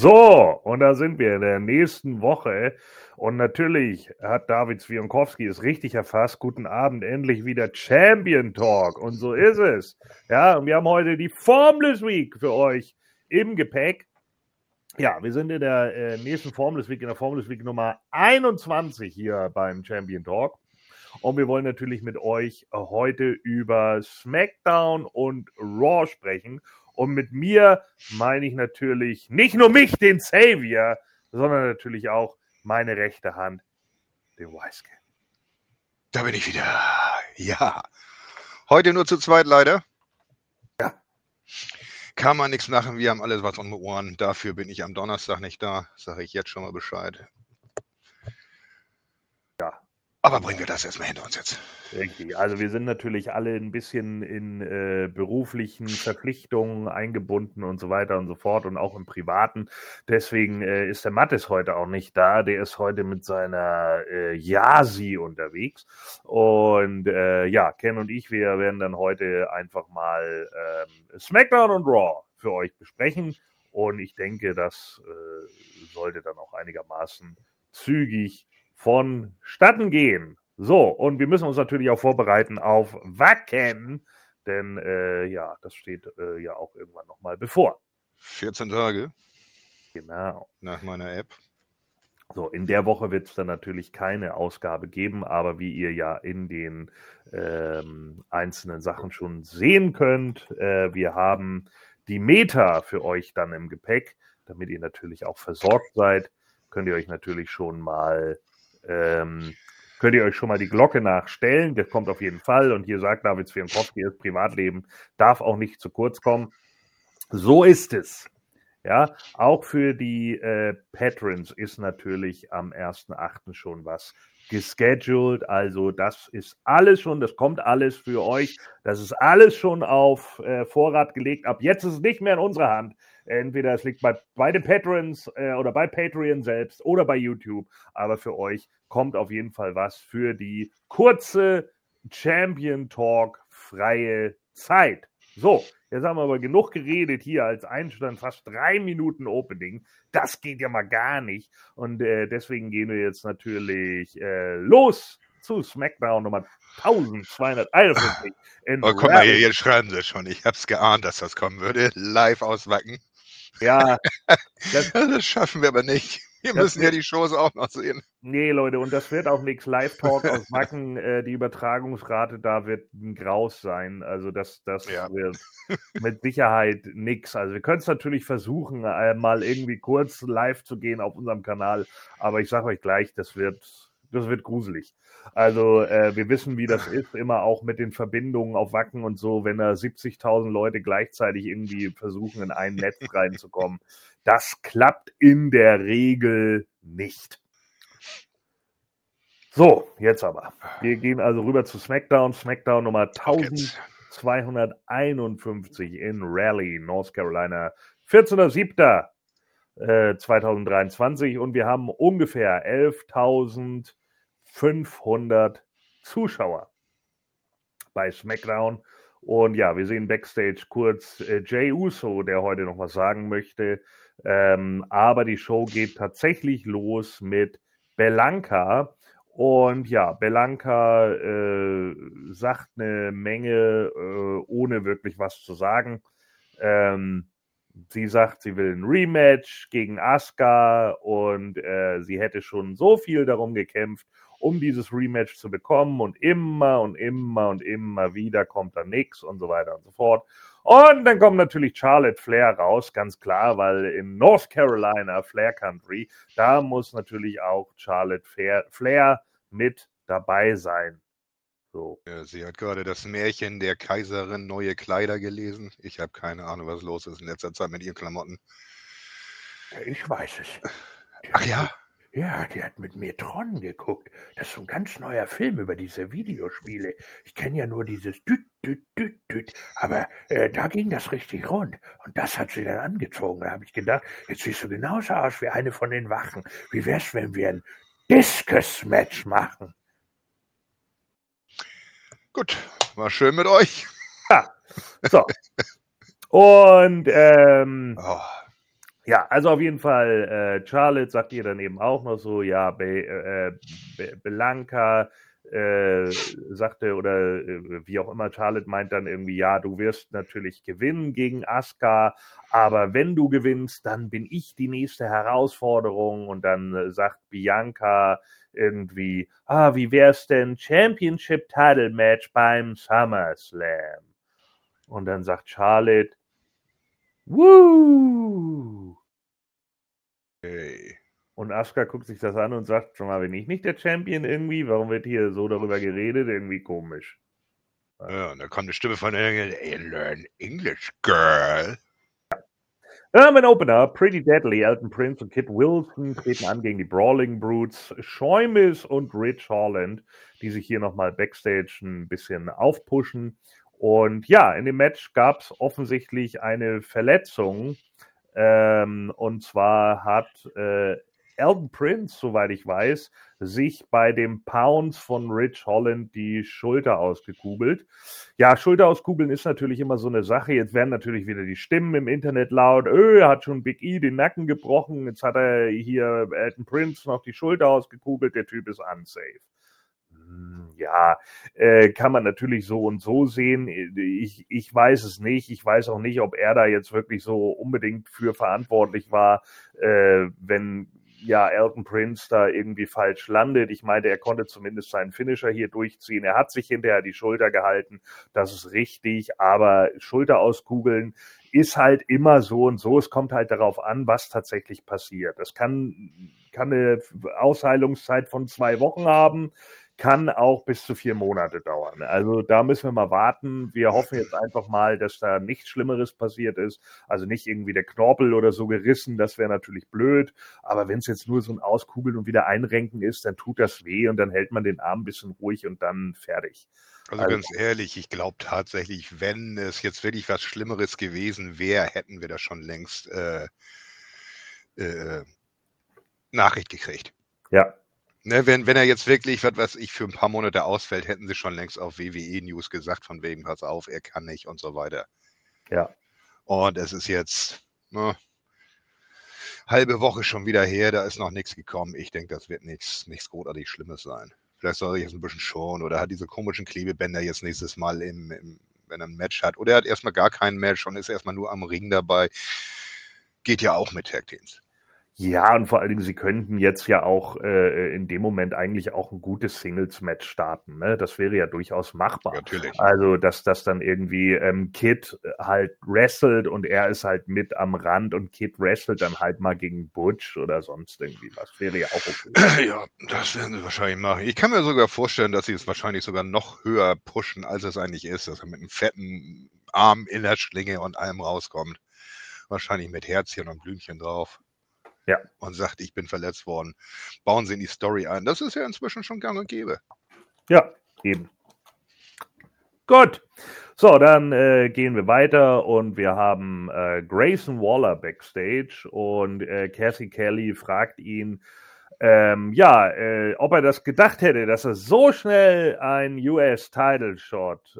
So, und da sind wir in der nächsten Woche. Und natürlich hat David Zwienkowski es richtig erfasst. Guten Abend, endlich wieder Champion Talk. Und so ist es. Ja, und wir haben heute die Formless Week für euch im Gepäck. Ja, wir sind in der nächsten Formless Week, in der Formless Week Nummer 21 hier beim Champion Talk. Und wir wollen natürlich mit euch heute über SmackDown und Raw sprechen. Und mit mir meine ich natürlich nicht nur mich, den Savior, sondern natürlich auch meine rechte Hand, den Wisecat. Da bin ich wieder. Ja. Heute nur zu zweit leider. Ja. Kann man nichts machen. Wir haben alles was um die Ohren. Dafür bin ich am Donnerstag nicht da. Sage ich jetzt schon mal Bescheid. Ja. Aber bringen wir das erstmal hinter uns jetzt. Richtig. Also wir sind natürlich alle ein bisschen in beruflichen Verpflichtungen eingebunden und so weiter und so fort und auch im Privaten. Deswegen ist der Mathis heute auch nicht da. Der ist heute mit seiner Yasi unterwegs. Und ja, Ken und ich, wir werden dann heute einfach mal SmackDown und Raw für euch besprechen. Und ich denke, das sollte dann auch einigermaßen zügig vonstatten gehen. So, und wir müssen uns natürlich auch vorbereiten auf Wacken, denn ja, das steht ja auch irgendwann nochmal bevor. 14 Tage. Genau. Nach meiner App. So, in der Woche wird es dann natürlich keine Ausgabe geben, aber wie ihr ja in den einzelnen Sachen schon sehen könnt, wir haben die Meta für euch dann im Gepäck, damit ihr natürlich auch versorgt seid, könnt ihr euch natürlich schon mal könnt ihr euch schon mal die Glocke nachstellen. Das kommt auf jeden Fall. Und hier sagt David Zwienkowski, das Privatleben darf auch nicht zu kurz kommen. So ist es. Ja, auch für die Patrons ist natürlich am 1.8. schon was gescheduled. Also das ist alles schon, das kommt alles für euch. Das ist alles schon auf Vorrat gelegt. Ab jetzt ist es nicht mehr in unserer Hand. Entweder es liegt bei den Patrons oder bei Patreon selbst oder bei YouTube. Aber für euch kommt auf jeden Fall was für die kurze Champion Talk freie Zeit. So, jetzt haben wir aber genug geredet hier als Einstand, fast 3 Minuten Opening. Das geht ja mal gar nicht. Und deswegen gehen wir jetzt natürlich los zu SmackDown Nummer 1251. Oh, guck mal hier, jetzt schreiben sie schon. Ich hab's geahnt, dass das kommen würde. Live aus Wacken. Ja. Das schaffen wir aber nicht. Wir müssen ja die Shows auch noch sehen. Nee, Leute, und das wird auch nichts. Live-Talk aus Wacken, die Übertragungsrate da wird ein Graus sein. Also das wird mit Sicherheit nichts. Also wir können es natürlich versuchen, mal irgendwie kurz live zu gehen auf unserem Kanal. Aber ich sage euch gleich, das wird gruselig. Also wir wissen, wie das ist, immer auch mit den Verbindungen auf Wacken und so, wenn da 70.000 Leute gleichzeitig irgendwie versuchen, in ein Netz reinzukommen. Das klappt in der Regel nicht. So, jetzt aber. Wir gehen also rüber zu SmackDown. SmackDown Nummer 1251 in Raleigh, North Carolina. 14.07.2023 und wir haben ungefähr 11.500 Zuschauer bei SmackDown. Und ja, wir sehen Backstage kurz Jey Uso, der heute noch was sagen möchte. Aber die Show geht tatsächlich los mit Belanca. Und ja, Belanca sagt eine Menge, ohne wirklich was zu sagen. Sie sagt, sie will ein Rematch gegen Asuka und sie hätte schon so viel darum gekämpft, um dieses Rematch zu bekommen und immer wieder kommt da nichts und so weiter und so fort. Und dann kommt natürlich Charlotte Flair raus, ganz klar, weil in North Carolina, Flair Country, da muss natürlich auch Charlotte Flair mit dabei sein. So. Ja, sie hat gerade das Märchen der Kaiserin neue Kleider gelesen. Ich habe keine Ahnung, was los ist in letzter Zeit mit ihren Klamotten. Ich weiß es. Ach ja? Ja, die hat mit mir Tron geguckt. Das ist so ein ganz neuer Film über diese Videospiele. Ich kenne ja nur dieses Düt, Düt, Düt, Düt. Aber da ging das richtig rund. Und das hat sie dann angezogen. Da habe ich gedacht, jetzt siehst du genauso aus wie eine von den Wachen. Wie wär's, wenn wir ein Discus-Match machen? Gut, war schön mit euch. Ja, so. Und Ja, also auf jeden Fall, Charlotte sagt ihr dann eben auch noch so, ja, Bianca sagte, oder wie auch immer, Charlotte meint dann irgendwie, ja, du wirst natürlich gewinnen gegen Asuka, aber wenn du gewinnst, dann bin ich die nächste Herausforderung. Und dann sagt Bianca irgendwie, wie wär's denn Championship Title Match beim SummerSlam? Und dann sagt Charlotte, Woo! Hey. Und Asuka guckt sich das an und sagt, schon mal, bin ich nicht der Champion irgendwie? Warum wird hier so darüber geredet? Irgendwie komisch. Ja, und da kommt eine Stimme von hey, learn English, girl. Ein Opener, Pretty Deadly, Elton Prince und Kit Wilson treten an gegen die Brawling Brutes, Sheamus und Ridge Holland, die sich hier nochmal Backstage ein bisschen aufpushen. Und ja, in dem Match gab es offensichtlich eine Verletzung. Und zwar hat Elton Prince, soweit ich weiß, sich bei dem Pounce von Ridge Holland die Schulter ausgekugelt. Ja, Schulter auskugeln ist natürlich immer so eine Sache. Jetzt werden natürlich wieder die Stimmen im Internet laut. Er hat schon Big E den Nacken gebrochen. Jetzt hat er hier Elton Prince noch die Schulter ausgekugelt. Der Typ ist unsafe. Ja, kann man natürlich so und so sehen. Ich weiß es nicht. Ich weiß auch nicht, ob er da jetzt wirklich so unbedingt für verantwortlich war, wenn ja Elton Prince da irgendwie falsch landet. Ich meine, er konnte zumindest seinen Finisher hier durchziehen. Er hat sich hinterher die Schulter gehalten. Das ist richtig. Aber Schulter auskugeln ist halt immer so und so. Es kommt halt darauf an, was tatsächlich passiert. Das kann eine Ausheilungszeit von 2 Wochen haben, kann auch bis zu 4 Monate dauern. Also da müssen wir mal warten. Wir hoffen jetzt einfach mal, dass da nichts Schlimmeres passiert ist. Also nicht irgendwie der Knorpel oder so gerissen, das wäre natürlich blöd. Aber wenn es jetzt nur so ein Auskugeln und wieder einrenken ist, dann tut das weh und dann hält man den Arm ein bisschen ruhig und dann fertig. Also ganz ehrlich, ich glaube tatsächlich, wenn es jetzt wirklich was Schlimmeres gewesen wäre, hätten wir das schon längst Nachricht gekriegt. Ja. Ne, wenn er jetzt wirklich, was weiß ich, für ein paar Monate ausfällt, hätten sie schon längst auf WWE News gesagt, von wegen, pass auf, er kann nicht und so weiter. Ja. Und es ist jetzt halbe Woche schon wieder her, da ist noch nichts gekommen. Ich denke, das wird nichts großartig Schlimmes sein. Vielleicht soll er jetzt ein bisschen schonen oder hat diese komischen Klebebänder jetzt nächstes Mal, wenn er ein Match hat. Oder er hat erstmal gar kein Match und ist erstmal nur am Ring dabei. Geht ja auch mit Tag Teams. Ja, und vor allen Dingen, sie könnten jetzt ja auch in dem Moment eigentlich auch ein gutes Singles-Match starten. Ne? Das wäre ja durchaus machbar. Natürlich. Also, dass das dann irgendwie Kid halt wrestelt und er ist halt mit am Rand und Kid wrestelt dann halt mal gegen Butch oder sonst irgendwie was. Wäre ja auch okay. Ja, das werden sie wahrscheinlich machen. Ich kann mir sogar vorstellen, dass sie es wahrscheinlich sogar noch höher pushen, als es eigentlich ist. Dass er mit einem fetten Arm in der Schlinge und allem rauskommt. Wahrscheinlich mit Herzchen und Blümchen drauf. Ja. Und sagt, ich bin verletzt worden. Bauen sie in die Story ein. Das ist ja inzwischen schon gang und gäbe. Ja, eben. Gut. So, dann gehen wir weiter und wir haben Grayson Waller backstage und Cassie Kelly fragt ihn, ob er das gedacht hätte, dass er so schnell einen US-Title-Shot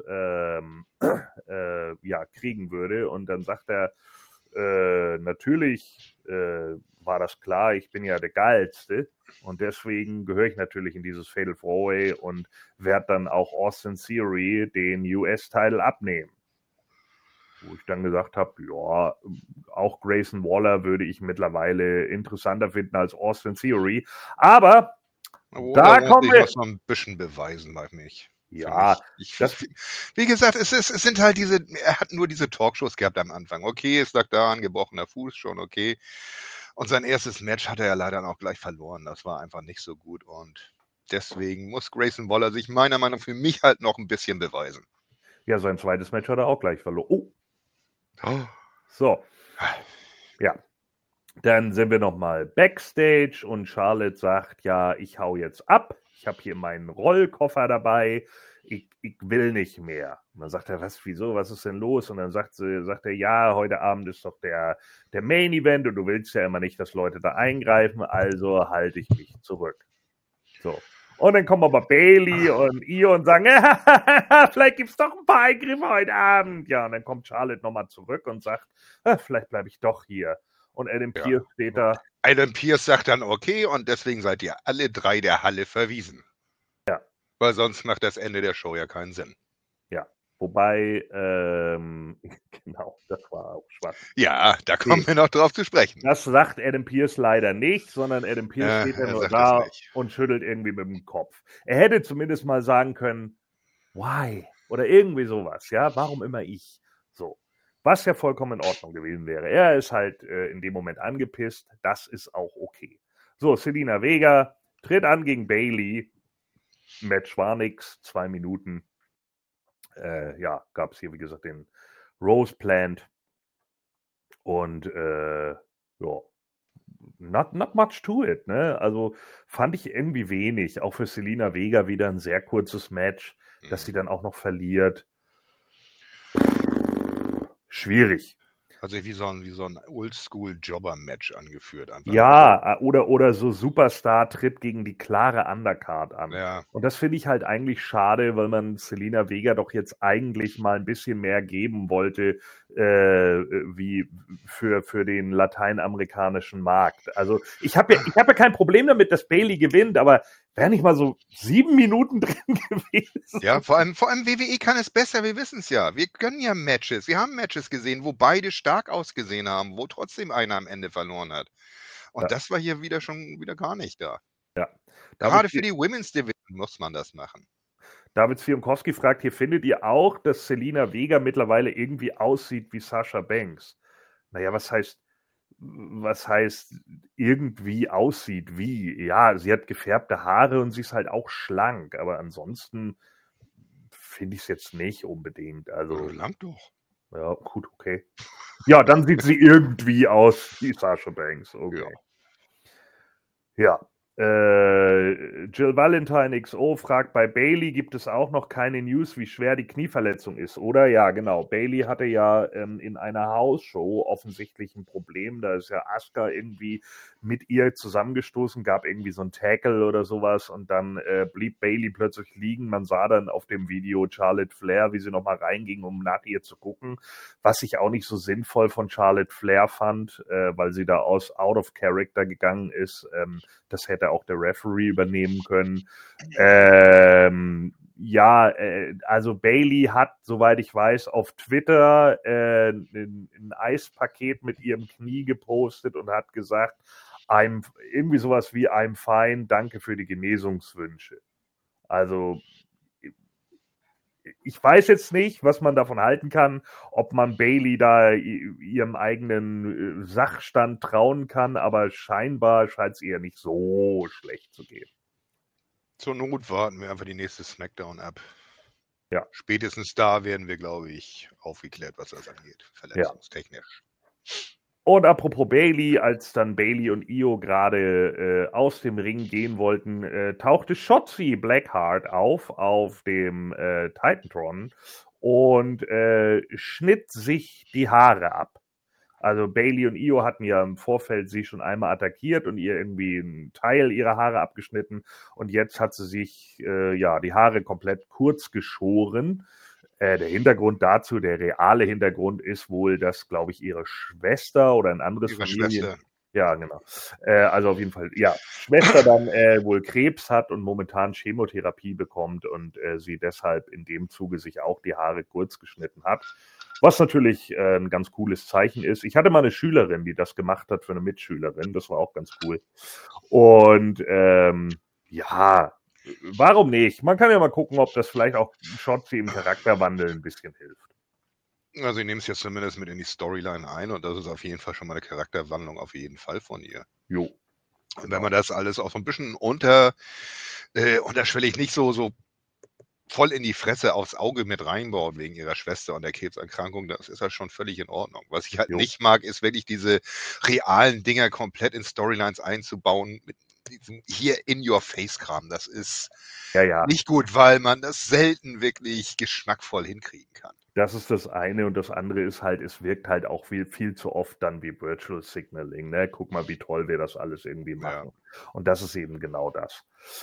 kriegen würde. Und dann sagt er, natürlich war das klar, ich bin ja der Geilste und deswegen gehöre ich natürlich in dieses Fatal 4-Way und werde dann auch Austin Theory den US-Title abnehmen. Wo ich dann gesagt habe, ja, auch Grayson Waller würde ich mittlerweile interessanter finden als Austin Theory, aber da kommen wir... Ich muss noch ein bisschen beweisen bei mich. Ja, wie gesagt, es sind halt er hat nur diese Talkshows gehabt am Anfang. Okay, es lag da, ein gebrochener Fuß, schon okay. Und sein erstes Match hat er ja leider auch gleich verloren. Das war einfach nicht so gut und deswegen muss Grayson Waller sich meiner Meinung nach für mich halt noch ein bisschen beweisen. Ja, sein zweites Match hat er auch gleich verloren. So. Ja. Dann sind wir nochmal Backstage und Charlotte sagt, ja, ich hau jetzt ab. Ich habe hier meinen Rollkoffer dabei. Ich will nicht mehr. Und dann sagt er, wieso, was ist denn los? Und dann sagt er, ja, heute Abend ist doch der Main Event und du willst ja immer nicht, dass Leute da eingreifen, also halte ich mich zurück. So. Und dann kommen aber Bayley und Io und sagen, vielleicht gibt es doch ein paar Eingriffe heute Abend. Ja, und dann kommt Charlotte nochmal zurück und sagt, vielleicht bleibe ich doch hier. und Adam Ja. Pearce steht da. Adam Pearce sagt dann okay und deswegen seid ihr alle 3 der Halle verwiesen. Ja. Weil sonst macht das Ende der Show ja keinen Sinn. Ja, wobei, genau, das war auch schwach. Ja, da kommen wir noch drauf zu sprechen. Das sagt Adam Pearce leider nicht, sondern Adam Pearce steht ja er nur sagt da es nicht. und schüttelt irgendwie mit dem Kopf. Er hätte zumindest mal sagen können, why? Oder irgendwie sowas, ja, warum immer ich? So. Was ja vollkommen in Ordnung gewesen wäre. Er ist halt in dem Moment angepisst, das ist auch okay. So, Zelina Vega tritt an gegen Bayley. Match war nix, 2 Minuten. Ja, gab es hier, wie gesagt, den Rose Plant. Und ja, not much to it, ne? Also fand ich irgendwie wenig. Auch für Zelina Vega wieder ein sehr kurzes Match, dass sie dann auch noch verliert. Schwierig. Also wie so ein Oldschool-Jobber-Match angeführt. Einfach. Ja, oder so Superstar tritt gegen die klare Undercard an. Ja. Und das finde ich halt eigentlich schade, weil man Zelina Vega doch jetzt eigentlich mal ein bisschen mehr geben wollte, wie für den lateinamerikanischen Markt. Also ich hab ja kein Problem damit, dass Bayley gewinnt, aber wäre nicht mal so 7 Minuten drin gewesen. Ja, vor allem WWE kann es besser, wir wissen es ja. Wir können ja Matches. Wir haben Matches gesehen, wo beide stark ausgesehen haben, wo trotzdem einer am Ende verloren hat. Und das war hier wieder gar nicht da. Ja. Gerade für die Women's Division muss man das machen. David Zwiemkowski fragt, hier findet ihr auch, dass Zelina Vega mittlerweile irgendwie aussieht wie Sasha Banks? Naja, was heißt irgendwie aussieht wie? Ja, sie hat gefärbte Haare und sie ist halt auch schlank, aber ansonsten finde ich es jetzt nicht unbedingt. Also lang doch. Ja, gut, okay. Ja, dann sieht sie irgendwie aus wie Sasha Banks. Okay. Ja. Jill Valentine XO fragt, bei Bayley gibt es auch noch keine News, wie schwer die Knieverletzung ist, oder? Ja, genau. Bayley hatte ja in einer Hausshow offensichtlich ein Problem. Da ist ja Asuka irgendwie mit ihr zusammengestoßen, gab irgendwie so ein Tackle oder sowas und dann blieb Bayley plötzlich liegen. Man sah dann auf dem Video Charlotte Flair, wie sie nochmal reinging, um nach ihr zu gucken, was ich auch nicht so sinnvoll von Charlotte Flair fand, weil sie da out of character gegangen ist. Das hätte auch der Referee übernehmen können. Also Bayley hat, soweit ich weiß, auf Twitter ein Eispaket mit ihrem Knie gepostet und hat gesagt, irgendwie sowas wie I'm fine, danke für die Genesungswünsche. Also ich weiß jetzt nicht, was man davon halten kann, ob man Bayley da ihrem eigenen Sachstand trauen kann, aber scheinbar scheint es ihr nicht so schlecht zu gehen. Zur Not warten wir einfach die nächste Smackdown ab. Ja. Spätestens da werden wir, glaube ich, aufgeklärt, was das angeht, verletzungstechnisch. Ja. Und apropos Bayley, als dann Bayley und Io gerade aus dem Ring gehen wollten, tauchte Shotzi Blackheart auf dem Titantron und schnitt sich die Haare ab. Also Bayley und Io hatten ja im Vorfeld sie schon einmal attackiert und ihr irgendwie einen Teil ihrer Haare abgeschnitten und jetzt hat sie sich die Haare komplett kurz geschoren. Der Hintergrund dazu, der reale Hintergrund ist wohl, dass, glaube ich, ihre Schwester oder ein anderes Familien... Ja, genau. Also auf jeden Fall, ja, Schwester dann wohl Krebs hat und momentan Chemotherapie bekommt und sie deshalb in dem Zuge sich auch die Haare kurz geschnitten hat. Was natürlich ein ganz cooles Zeichen ist. Ich hatte mal eine Schülerin, die das gemacht hat für eine Mitschülerin. Das war auch ganz cool. Und warum nicht? Man kann ja mal gucken, ob das vielleicht auch Shotzi im Charakterwandel ein bisschen hilft. Also ich nehme es jetzt zumindest mit in die Storyline ein und das ist auf jeden Fall schon mal eine Charakterwandlung auf jeden Fall von ihr. Jo. Und wenn man das alles auch so ein bisschen unterschwellig nicht so voll in die Fresse aufs Auge mit reinbaut wegen ihrer Schwester und der Krebserkrankung, das ist ja schon völlig in Ordnung. Was ich halt nicht mag, ist wirklich diese realen Dinger komplett in Storylines einzubauen mit diesem hier In-Your-Face-Kram. Das ist nicht gut, weil man das selten wirklich geschmackvoll hinkriegen kann. Das ist das eine und das andere ist halt, es wirkt halt auch viel zu oft dann wie Virtual Signaling, ne? Guck mal, wie toll wir das alles irgendwie machen. Ja. Und das ist eben genau das.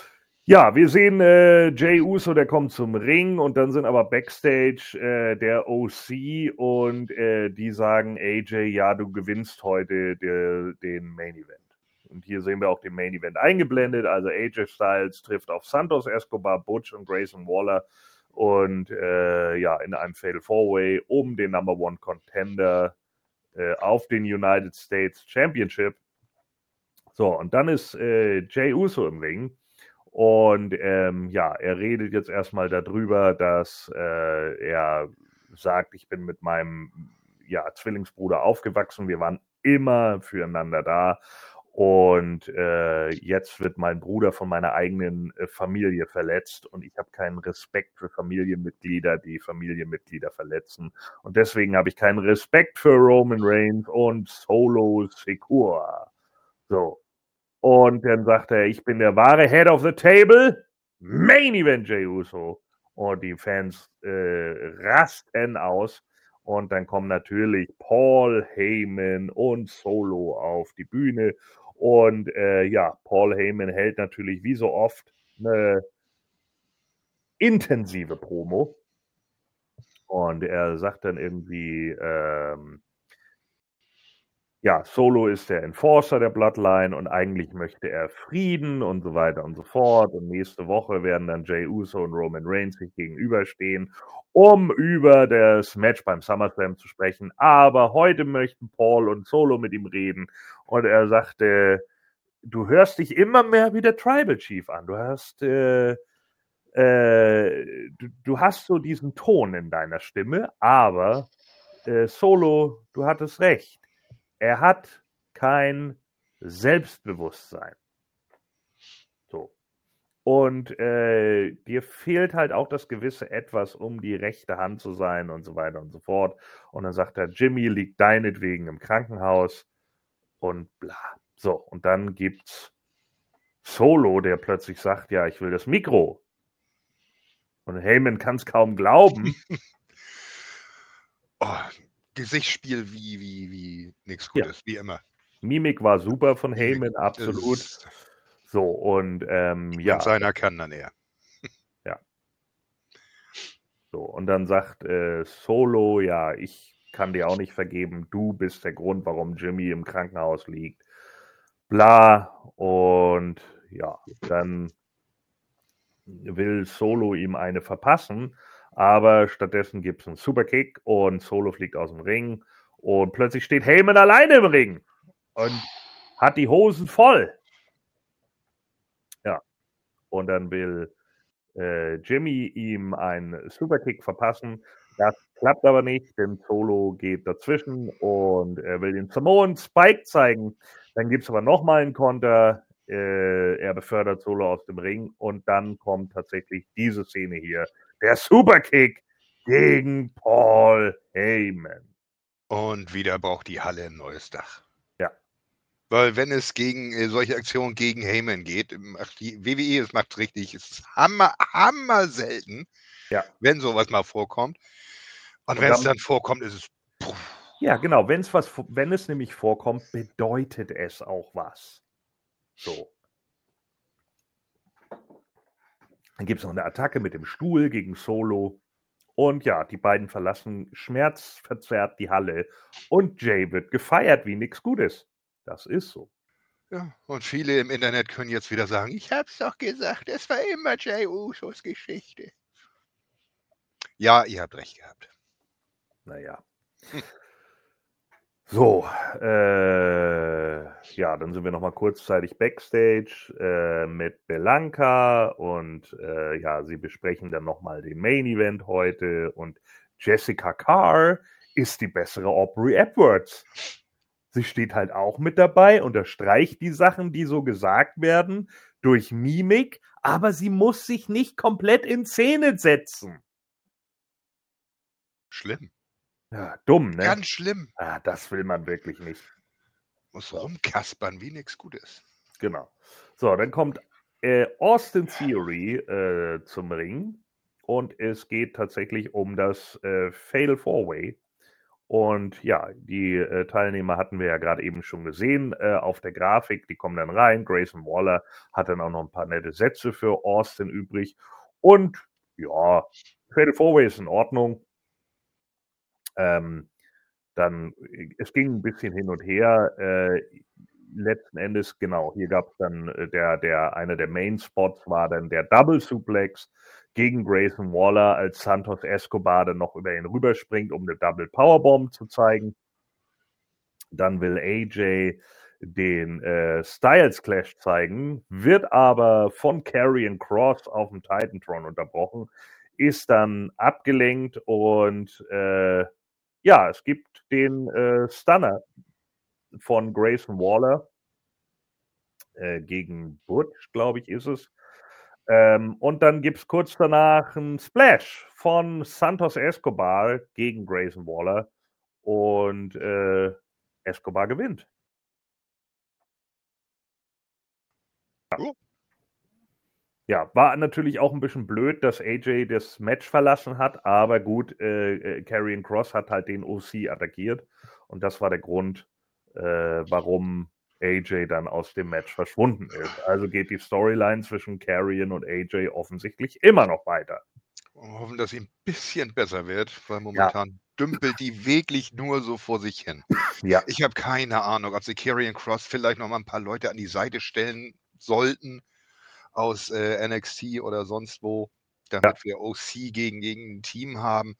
Ja, wir sehen Jey Uso, der kommt zum Ring und dann sind aber Backstage der OC und die sagen AJ, ja, du gewinnst heute den Main Event. Und hier sehen wir auch den Main Event eingeblendet, also AJ Styles trifft auf Santos Escobar, Butch und Grayson Waller und ja, in einem Fatal 4-Way um den Number One Contender auf den United States Championship. So, und dann ist Jey Uso im Ring. Und ja, er redet jetzt erstmal darüber, dass er sagt, ich bin mit meinem Zwillingsbruder aufgewachsen, wir waren immer füreinander da. Und jetzt wird mein Bruder von meiner eigenen Familie verletzt und ich habe keinen Respekt für Familienmitglieder, die Familienmitglieder verletzen. Und deswegen habe ich keinen Respekt für Roman Reigns und Solo Sikoa. So. Und dann sagt er, ich bin der wahre Head of the Table, Main Event Jey Uso. Und die Fans rasten aus. Und dann kommen natürlich Paul Heyman und Solo auf die Bühne. Und ja, Paul Heyman hält natürlich wie so oft eine intensive Promo. Und er sagt dann irgendwie, ja, Solo ist der Enforcer der Bloodline und eigentlich möchte er Frieden und so weiter und so fort. Und nächste Woche werden dann Jey Uso und Roman Reigns sich gegenüberstehen, um über das Match beim SummerSlam zu sprechen. Aber heute möchten Paul und Solo mit ihm reden. Und er sagte, du hörst dich immer mehr wie der Tribal Chief an. Du hast, du hast so diesen Ton in deiner Stimme, aber Solo, du hattest recht. Er hat kein Selbstbewusstsein. So. Und dir fehlt halt auch das gewisse Etwas, um die rechte Hand zu sein und so weiter und so fort. Und dann sagt er, Jimmy liegt deinetwegen im Krankenhaus und bla. So, und dann gibt's Solo, der plötzlich sagt, ja, ich will das Mikro. Und Heyman kann es kaum glauben. Oh, Gesichtsspiel wie nichts Gutes, wie immer. Mimik war super von Heyman, absolut. So, und ja. Seiner kann dann er. Ja. So, und dann sagt Solo, ja, ich kann dir auch nicht vergeben, du bist der Grund, warum Jimmy im Krankenhaus liegt. Bla, und ja, dann will Solo ihm eine verpassen, aber stattdessen gibt es einen Superkick und Solo fliegt aus dem Ring und plötzlich steht Heyman alleine im Ring und hat die Hosen voll. Ja, und dann will Jimmy ihm einen Superkick verpassen. Das klappt aber nicht, denn Solo geht dazwischen und er will den Samoan Spike zeigen. Dann gibt es aber nochmal einen Konter. Er befördert Solo aus dem Ring und dann kommt tatsächlich diese Szene hier. Der Superkick gegen Paul Heyman. Und wieder braucht die Halle ein neues Dach. Ja. Weil wenn es gegen solche Aktionen gegen Heyman geht, die WWE, es macht richtig, es ist hammer selten, ja, wenn sowas mal vorkommt. Und wenn es dann vorkommt, ist es... Ja, genau. Wenn es nämlich vorkommt, bedeutet es auch was. So. Dann gibt es noch eine Attacke mit dem Stuhl gegen Solo. Und ja, die beiden verlassen schmerzverzerrt die Halle. Und Jey wird gefeiert wie nichts Gutes. Das ist so. Ja, und viele im Internet können jetzt wieder sagen, ich hab's doch gesagt, es war immer Jey Usos Geschichte. Ja, ihr habt recht gehabt. Naja. So, ja, dann sind wir nochmal kurzzeitig Backstage mit Belanca und ja, sie besprechen dann nochmal den Main Event heute und Jessica Carr ist die bessere Aubrey Edwards. Sie steht halt auch mit dabei, unterstreicht die Sachen, die so gesagt werden, durch Mimik, aber sie muss sich nicht komplett in Szene setzen. Schlimm. Ja, dumm, ne? Ganz schlimm. Ah, das will man wirklich nicht. Muss rumkaspern wie nichts Gutes. Genau. So, dann kommt Austin Theory zum Ring und es geht tatsächlich um das Fatal 4-Way. Und ja, die Teilnehmer hatten wir ja gerade eben schon gesehen auf der Grafik. Die kommen dann rein. Grayson Waller hat dann auch noch ein paar nette Sätze für Austin übrig. Und ja, Fatal 4-Way ist in Ordnung. Dann, es ging ein bisschen hin und her. Letzten Endes, genau, hier gab es dann einer der Main Spots war dann der Double Suplex gegen Grayson Waller, als Santos Escobar dann noch über ihn rüberspringt, um eine Double Powerbomb zu zeigen. Dann will AJ den Styles Clash zeigen, wird aber von Karrion Kross auf dem Titantron unterbrochen, ist dann abgelenkt und ja, es gibt den Stunner von Grayson Waller gegen Butch, glaube ich, ist es. Und dann gibt es kurz danach einen Splash von Santos Escobar gegen Grayson Waller und Escobar gewinnt. Ja, war natürlich auch ein bisschen blöd, dass AJ das Match verlassen hat, aber gut, Karrion Kross hat halt den OC attackiert und das war der Grund, warum AJ dann aus dem Match verschwunden ist. Also geht die Storyline zwischen Karrion und AJ offensichtlich immer noch weiter. Wir hoffen, dass sie ein bisschen besser wird, weil momentan dümpelt die wirklich nur so vor sich hin. Ja. Ich habe keine Ahnung, ob sie Karrion Kross vielleicht noch mal ein paar Leute an die Seite stellen sollten aus NXT oder sonst wo, damit wir OC gegen ein Team haben.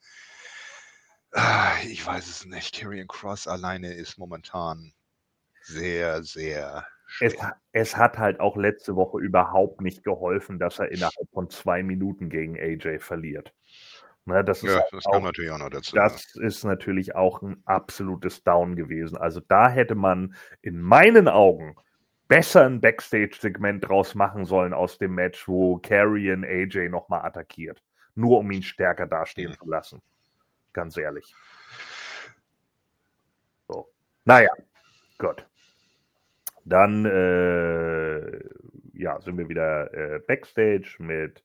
Ich weiß es nicht. Karrion Kross alleine ist momentan sehr, sehr schwer. Es hat halt auch letzte Woche überhaupt nicht geholfen, dass er innerhalb von 2 Minuten gegen AJ verliert. Ne, das kam natürlich auch noch dazu. Das ist natürlich auch ein absolutes Down gewesen. Also da hätte man in meinen Augen besser ein Backstage-Segment draus machen sollen aus dem Match, wo Karrion AJ nochmal attackiert. Nur um ihn stärker dastehen zu lassen. Ganz ehrlich. So. Naja, gut. Dann sind wir wieder Backstage mit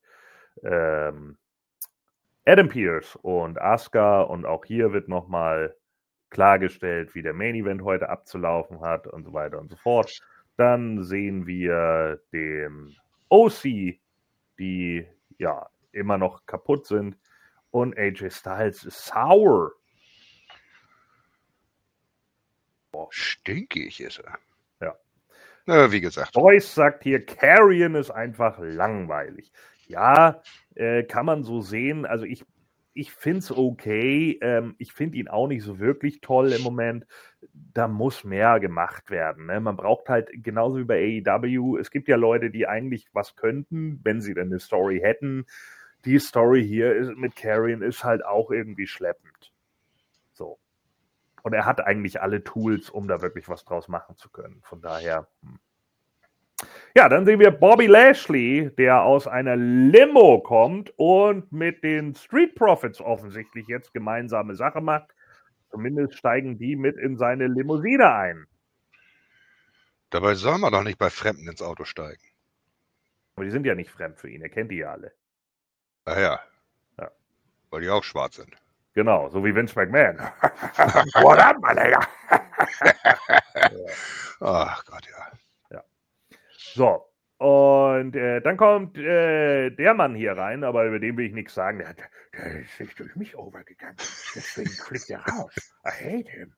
Adam Pearce und Asuka und auch hier wird nochmal klargestellt, wie der Main Event heute abzulaufen hat und so weiter und so fort. Dann sehen wir den OC, die ja immer noch kaputt sind und AJ Styles ist sour. Stinkig ist er. Ja. Wie gesagt. Boyce sagt hier, Karrion ist einfach langweilig. Ja, kann man so sehen. Also ich finde es okay. Ich finde ihn auch nicht so wirklich toll im Moment. Da muss mehr gemacht werden. Ne? Man braucht halt, genauso wie bei AEW, es gibt ja Leute, die eigentlich was könnten, wenn sie dann eine Story hätten. Die Story hier mit Karrion ist halt auch irgendwie schleppend. So. Und er hat eigentlich alle Tools, um da wirklich was draus machen zu können. Von daher. Ja, dann sehen wir Bobby Lashley, der aus einer Limo kommt und mit den Street Profits offensichtlich jetzt gemeinsame Sache macht. Zumindest steigen die mit in seine Limousine ein. Dabei soll man doch nicht bei Fremden ins Auto steigen. Aber die sind ja nicht fremd für ihn, er kennt die ja alle. Ja. Weil die auch schwarz sind. Genau, so wie Vince McMahon. What up, mein Digga? Ach Gott, ja. So, und dann kommt der Mann hier rein, aber über den will ich nichts sagen. Der ist nicht durch mich overgegangen. Deswegen fliegt er raus. I hate him.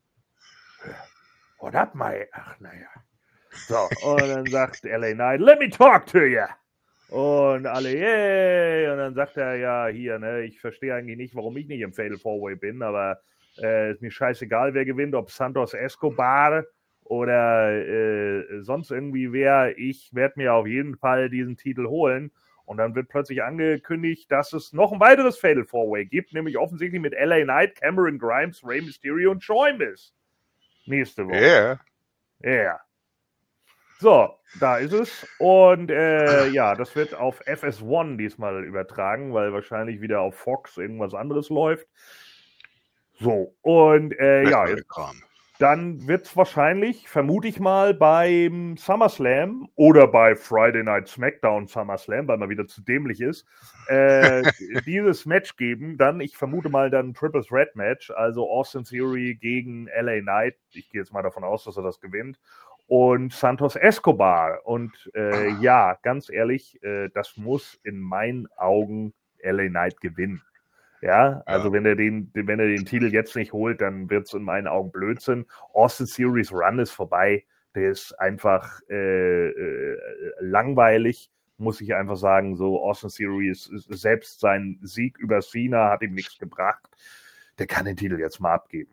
What up, my... Ach, naja. So, und dann sagt LA Knight, let me talk to you. Und alle, yay. Und dann sagt er, ja, hier, ne, ich verstehe eigentlich nicht, warum ich nicht im Fatal 4-Way bin, aber ist mir scheißegal, wer gewinnt, ob Santos Escobar oder sonst irgendwie wer. Ich werde mir auf jeden Fall diesen Titel holen. Und dann wird plötzlich angekündigt, dass es noch ein weiteres Fatal 4-Way gibt, nämlich offensichtlich mit LA Knight, Cameron Grimes, Rey Mysterio und Sheamus. Nächste Woche. Ja. So, da ist es. Und das wird auf FS1 diesmal übertragen, weil wahrscheinlich wieder auf Fox irgendwas anderes läuft. So, und dann wird es wahrscheinlich, vermute ich mal, beim SummerSlam oder bei Friday Night SmackDown SummerSlam, weil man wieder zu dämlich ist, dieses Match geben. Dann, ich vermute mal, dann ein Triple Threat Match, also Austin Theory gegen LA Knight. Ich gehe jetzt mal davon aus, dass er das gewinnt. Und Santos Escobar. Und ja, ganz ehrlich, das muss in meinen Augen LA Knight gewinnen. Ja, also wenn er den Titel jetzt nicht holt, dann wird es in meinen Augen Blödsinn. Austin Theory's Run ist vorbei. Der ist einfach langweilig, muss ich einfach sagen. So, Austin Theory ist selbst sein Sieg über Cena hat ihm nichts gebracht. Der kann den Titel jetzt mal abgeben.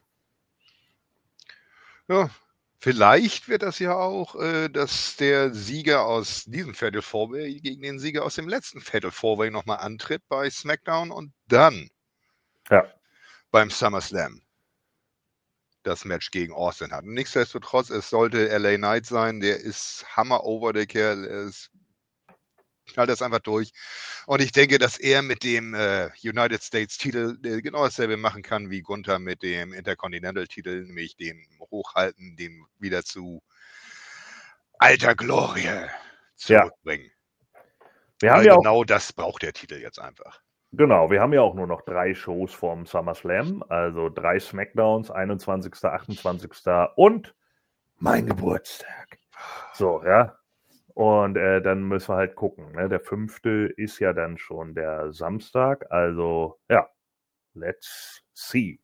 Ja, vielleicht wird das ja auch, dass der Sieger aus diesem Fatal 4-Way gegen den Sieger aus dem letzten Fatal 4-Way nochmal antritt bei SmackDown und dann beim SummerSlam das Match gegen Austin hat. Nichtsdestotrotz, es sollte LA Knight sein, der ist Hammer over, der Kerl, ist knallt das einfach durch. Und ich denke, dass er mit dem United States Titel genau dasselbe machen kann wie Gunther mit dem Intercontinental Titel, nämlich den hochhalten, den wieder zu alter Glorie zurückbringen. Wir haben ja genau das braucht der Titel jetzt einfach. Genau, wir haben ja auch nur noch 3 Shows vom SummerSlam, also 3 Smackdowns, 21., 28. und mein Geburtstag. So, ja. Und dann müssen wir halt gucken. Ne? Der 5. ist ja dann schon der Samstag. Also, ja, let's see.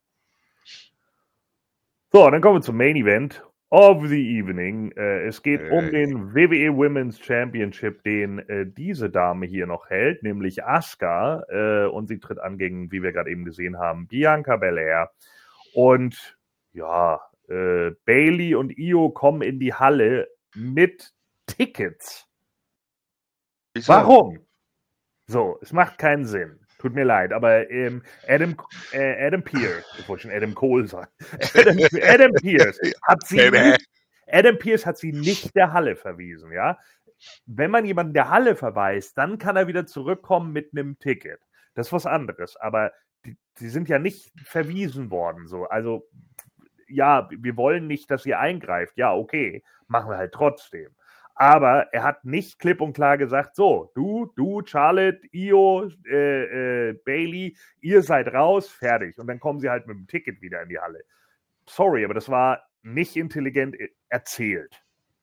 So, dann kommen wir zum Main Event of the Evening. Es geht um den WWE Women's Championship, den diese Dame hier noch hält, nämlich Asuka. Und sie tritt an gegen, wie wir gerade eben gesehen haben, Bianca Belair. Und ja, Bayley und Io kommen in die Halle mit Tickets. Warum? So, es macht keinen Sinn. Tut mir leid, aber Adam Pearce, ich wollte schon Adam Cole sagen, Adam Pearce hat sie nicht der Halle verwiesen, ja. Wenn man jemanden der Halle verweist, dann kann er wieder zurückkommen mit einem Ticket. Das ist was anderes, aber die sind ja nicht verwiesen worden, so. Also, ja, wir wollen nicht, dass ihr eingreift. Ja, okay, machen wir halt trotzdem. Aber er hat nicht klipp und klar gesagt, so, du, Charlotte, Io, Bayley, ihr seid raus, fertig. Und dann kommen sie halt mit dem Ticket wieder in die Halle. Sorry, aber das war nicht intelligent erzählt.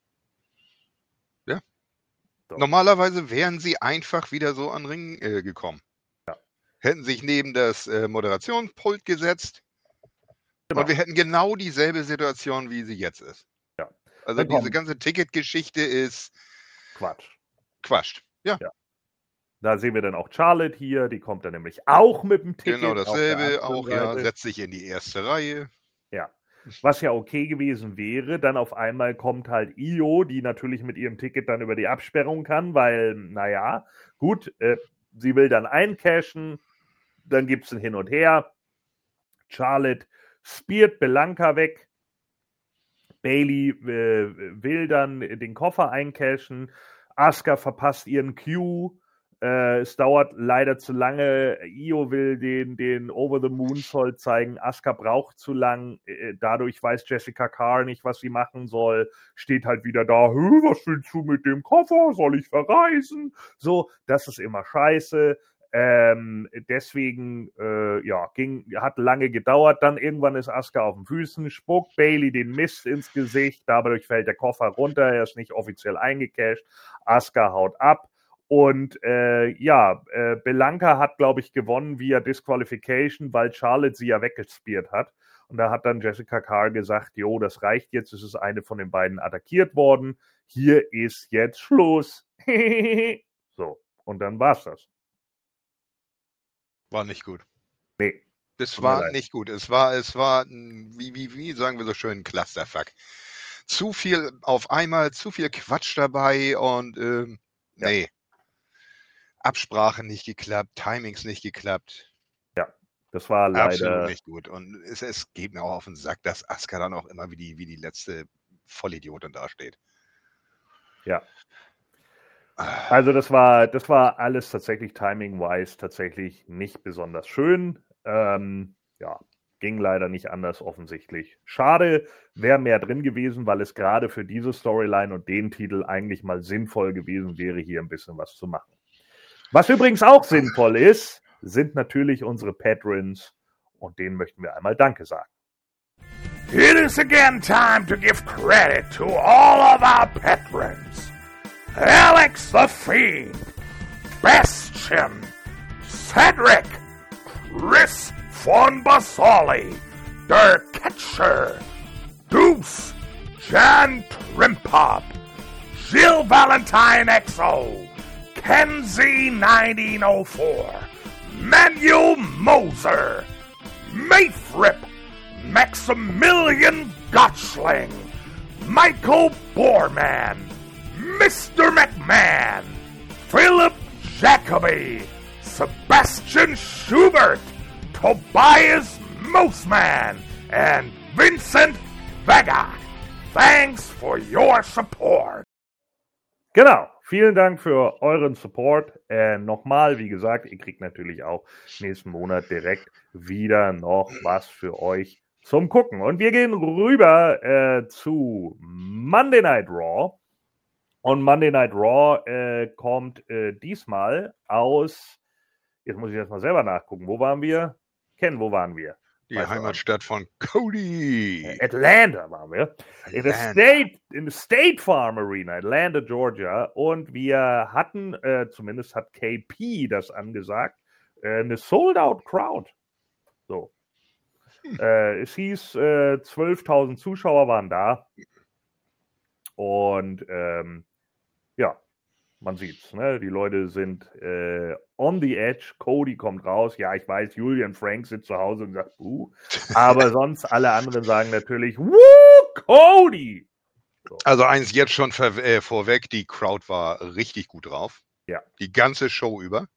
Ja. So. Normalerweise wären sie einfach wieder so an den Ring gekommen. Ja. Hätten sich neben das Moderationspult gesetzt. Genau. Und wir hätten genau dieselbe Situation, wie sie jetzt ist. Also diese ganze Ticketgeschichte ist Quatsch. Ja. Da sehen wir dann auch Charlotte hier, die kommt dann nämlich auch mit dem Ticket. Genau dasselbe, auch ja, setzt sich in die erste Reihe. Ja, was ja okay gewesen wäre, dann auf einmal kommt halt Io, die natürlich mit ihrem Ticket dann über die Absperrung kann, weil, naja, gut, sie will dann eincashen, dann gibt es ein Hin und Her. Charlotte speart Bianca weg. Bayley will dann den Koffer eincashen. Asuka verpasst ihren Cue. Es dauert leider zu lange. Io will den Over-the-Moonsault zeigen. Asuka braucht zu lang. Dadurch weiß Jessica Carr nicht, was sie machen soll. Steht halt wieder da. Was willst du mit dem Koffer? Soll ich verreisen? So, das ist immer scheiße. Deswegen, hat lange gedauert. Dann irgendwann ist Asuka auf den Füßen, spuckt Bayley den Mist ins Gesicht. Dadurch fällt der Koffer runter. Er ist nicht offiziell eingecasht. Asuka haut ab. Und Bianca hat, glaube ich, gewonnen via Disqualification, weil Charlotte sie ja weggespiert hat. Und da hat dann Jessica Carr gesagt, jo, das reicht jetzt. Es ist eine von den beiden attackiert worden. Hier ist jetzt Schluss. So, und dann war's das. War nicht gut. Nee. Das war nicht gut. Es war, wie sagen wir so schön, ein Clusterfuck. Zu viel auf einmal, zu viel Quatsch dabei und nee. Absprache nicht geklappt, Timings nicht geklappt. Ja, das war leider absolut nicht gut. Und es geht mir auch auf den Sack, dass Asuka dann auch immer wie die letzte Vollidiotin dasteht. Ja. Also das war alles tatsächlich timing-wise tatsächlich nicht besonders schön. Ging leider nicht anders offensichtlich. Schade, wäre mehr drin gewesen, weil es gerade für diese Storyline und den Titel eigentlich mal sinnvoll gewesen wäre, hier ein bisschen was zu machen. Was übrigens auch sinnvoll ist, sind natürlich unsere Patrons und denen möchten wir einmal Danke sagen. It is again time to give credit to all of our patrons. Alex the Fiend, Bastian, Cedric, Chris von Basoli, Der Catcher, Deuce, Jan Trimpop, Gilles Valentine XO, Kenzie 1904, Manuel Moser, Mayfrip, Maximilian Gottschling, Michael Borman, Mr. McMahon, Philip Jacoby, Sebastian Schubert, Tobias Moosman, and Vincent Vega. Thanks for your support. Genau, vielen Dank für euren Support. Nochmal, wie gesagt, ihr kriegt natürlich auch nächsten Monat direkt wieder noch was für euch zum Gucken. Und wir gehen rüber zu Monday Night Raw. Und Monday Night Raw kommt diesmal aus, jetzt muss ich erst mal selber nachgucken, wo waren wir? Ken, wo waren wir? Die Heimatstadt von Cody. Atlanta waren wir. In der State Farm Arena, Atlanta, Georgia. Und wir hatten, zumindest hat KP das angesagt, eine Sold-Out-Crowd. So. Es hieß, 12.000 Zuschauer waren da. Und ja, man sieht's, ne? Die Leute sind on the edge. Cody kommt raus. Ja, ich weiß, Julian Frank sitzt zu Hause und sagt, aber sonst alle anderen sagen natürlich, Cody! So. Also eins jetzt schon vorweg, die Crowd war richtig gut drauf. Ja. Die ganze Show über.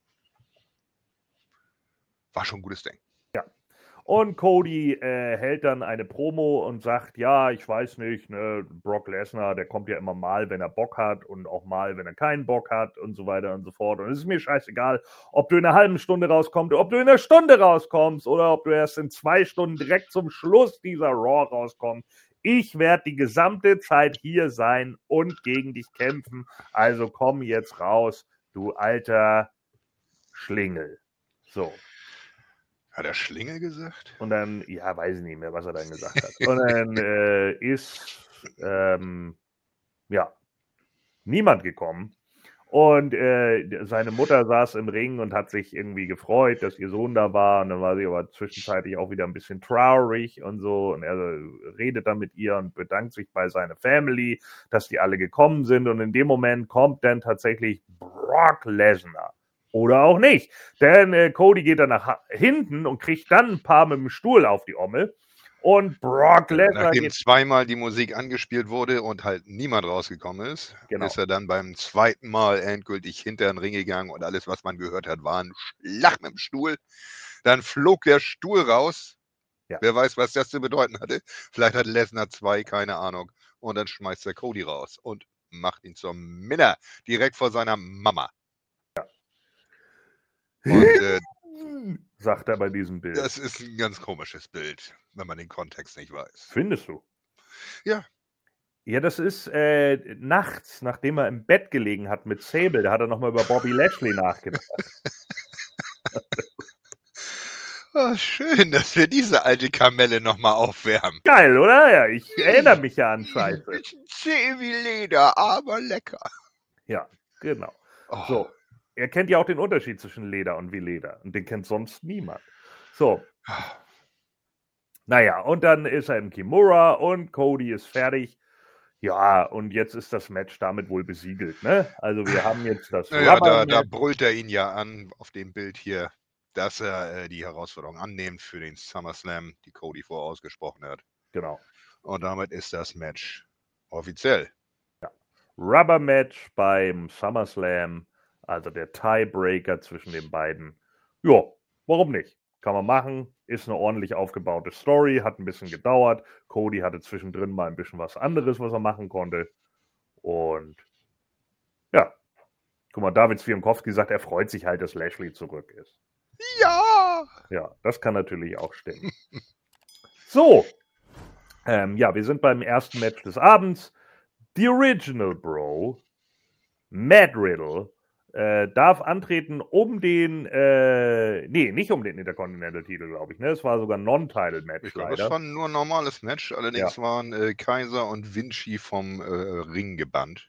War schon ein gutes Ding. Und Cody hält dann eine Promo und sagt, ja, ich weiß nicht, ne, Brock Lesnar, der kommt ja immer mal, wenn er Bock hat und auch mal, wenn er keinen Bock hat und so weiter und so fort. Und es ist mir scheißegal, ob du in einer halben Stunde rauskommst, ob du in einer Stunde rauskommst oder ob du erst in 2 Stunden direkt zum Schluss dieser Raw rauskommst. Ich werde die gesamte Zeit hier sein und gegen dich kämpfen. Also komm jetzt raus, du alter Schlingel. So. Hat er Schlingel gesagt? Und dann, ja, weiß ich nicht mehr, was er dann gesagt hat. Und dann ist, ja, niemand gekommen. Und seine Mutter saß im Ring und hat sich irgendwie gefreut, dass ihr Sohn da war. Und dann war sie aber zwischenzeitlich auch wieder ein bisschen traurig und so. Und er redet dann mit ihr und bedankt sich bei seiner Family, dass die alle gekommen sind. Und in dem Moment kommt dann tatsächlich Brock Lesnar. Oder auch nicht. Denn Cody geht dann nach hinten und kriegt dann ein paar mit dem Stuhl auf die Ommel. Und Brock Lesnar Nachdem zweimal die Musik angespielt wurde und halt niemand rausgekommen ist, ist er dann beim zweiten Mal endgültig hinter den Ring gegangen und alles, was man gehört hat, war ein Schlag mit dem Stuhl. Dann flog der Stuhl raus. Ja. Wer weiß, was das zu bedeuten hatte. Vielleicht hat Lesnar 2, keine Ahnung. Und dann schmeißt er Cody raus und macht ihn zum Minner direkt vor seiner Mama. Und, sagt er bei diesem Bild. Das ist ein ganz komisches Bild, wenn man den Kontext nicht weiß. Findest du? Ja. Ja, das ist nachts, nachdem er im Bett gelegen hat mit Sable, da hat er nochmal über Bobby Lashley nachgedacht. Oh, schön, dass wir diese alte Kamelle nochmal aufwärmen. Geil, oder? Ja, ich erinnere mich ja an Scheiße. Zäh wie Leder, aber lecker. Ja, genau. Oh. So. Er kennt ja auch den Unterschied zwischen Leder und wie Leder. Und den kennt sonst niemand. So. Naja, und dann ist er im Kimura und Cody ist fertig. Ja, und jetzt ist das Match damit wohl besiegelt, ne? Also wir haben jetzt das Rubber-Match. Da brüllt er ihn ja an auf dem Bild hier, dass er die Herausforderung annimmt für den SummerSlam, die Cody vorausgesprochen hat. Genau. Und damit ist das Match offiziell. Ja. Rubber-Match beim SummerSlam. Also der Tiebreaker zwischen den beiden. Ja, warum nicht? Kann man machen. Ist eine ordentlich aufgebaute Story. Hat ein bisschen gedauert. Cody hatte zwischendrin mal ein bisschen was anderes, was er machen konnte. Und ja. Guck mal, David Zwiemkowski sagt, er freut sich halt, dass Lashley zurück ist. Ja! Ja, das kann natürlich auch stimmen. So, ja, wir sind beim ersten Match des Abends. The Original Bro, Matt Riddle, darf antreten um den, nicht um den Intercontinental-Titel, glaube ich. Ne? Es war sogar ein Non-Title-Match Ich glaube, es leider. war nur ein normales Match. Allerdings waren Kaiser und Vinci vom Ring gebannt.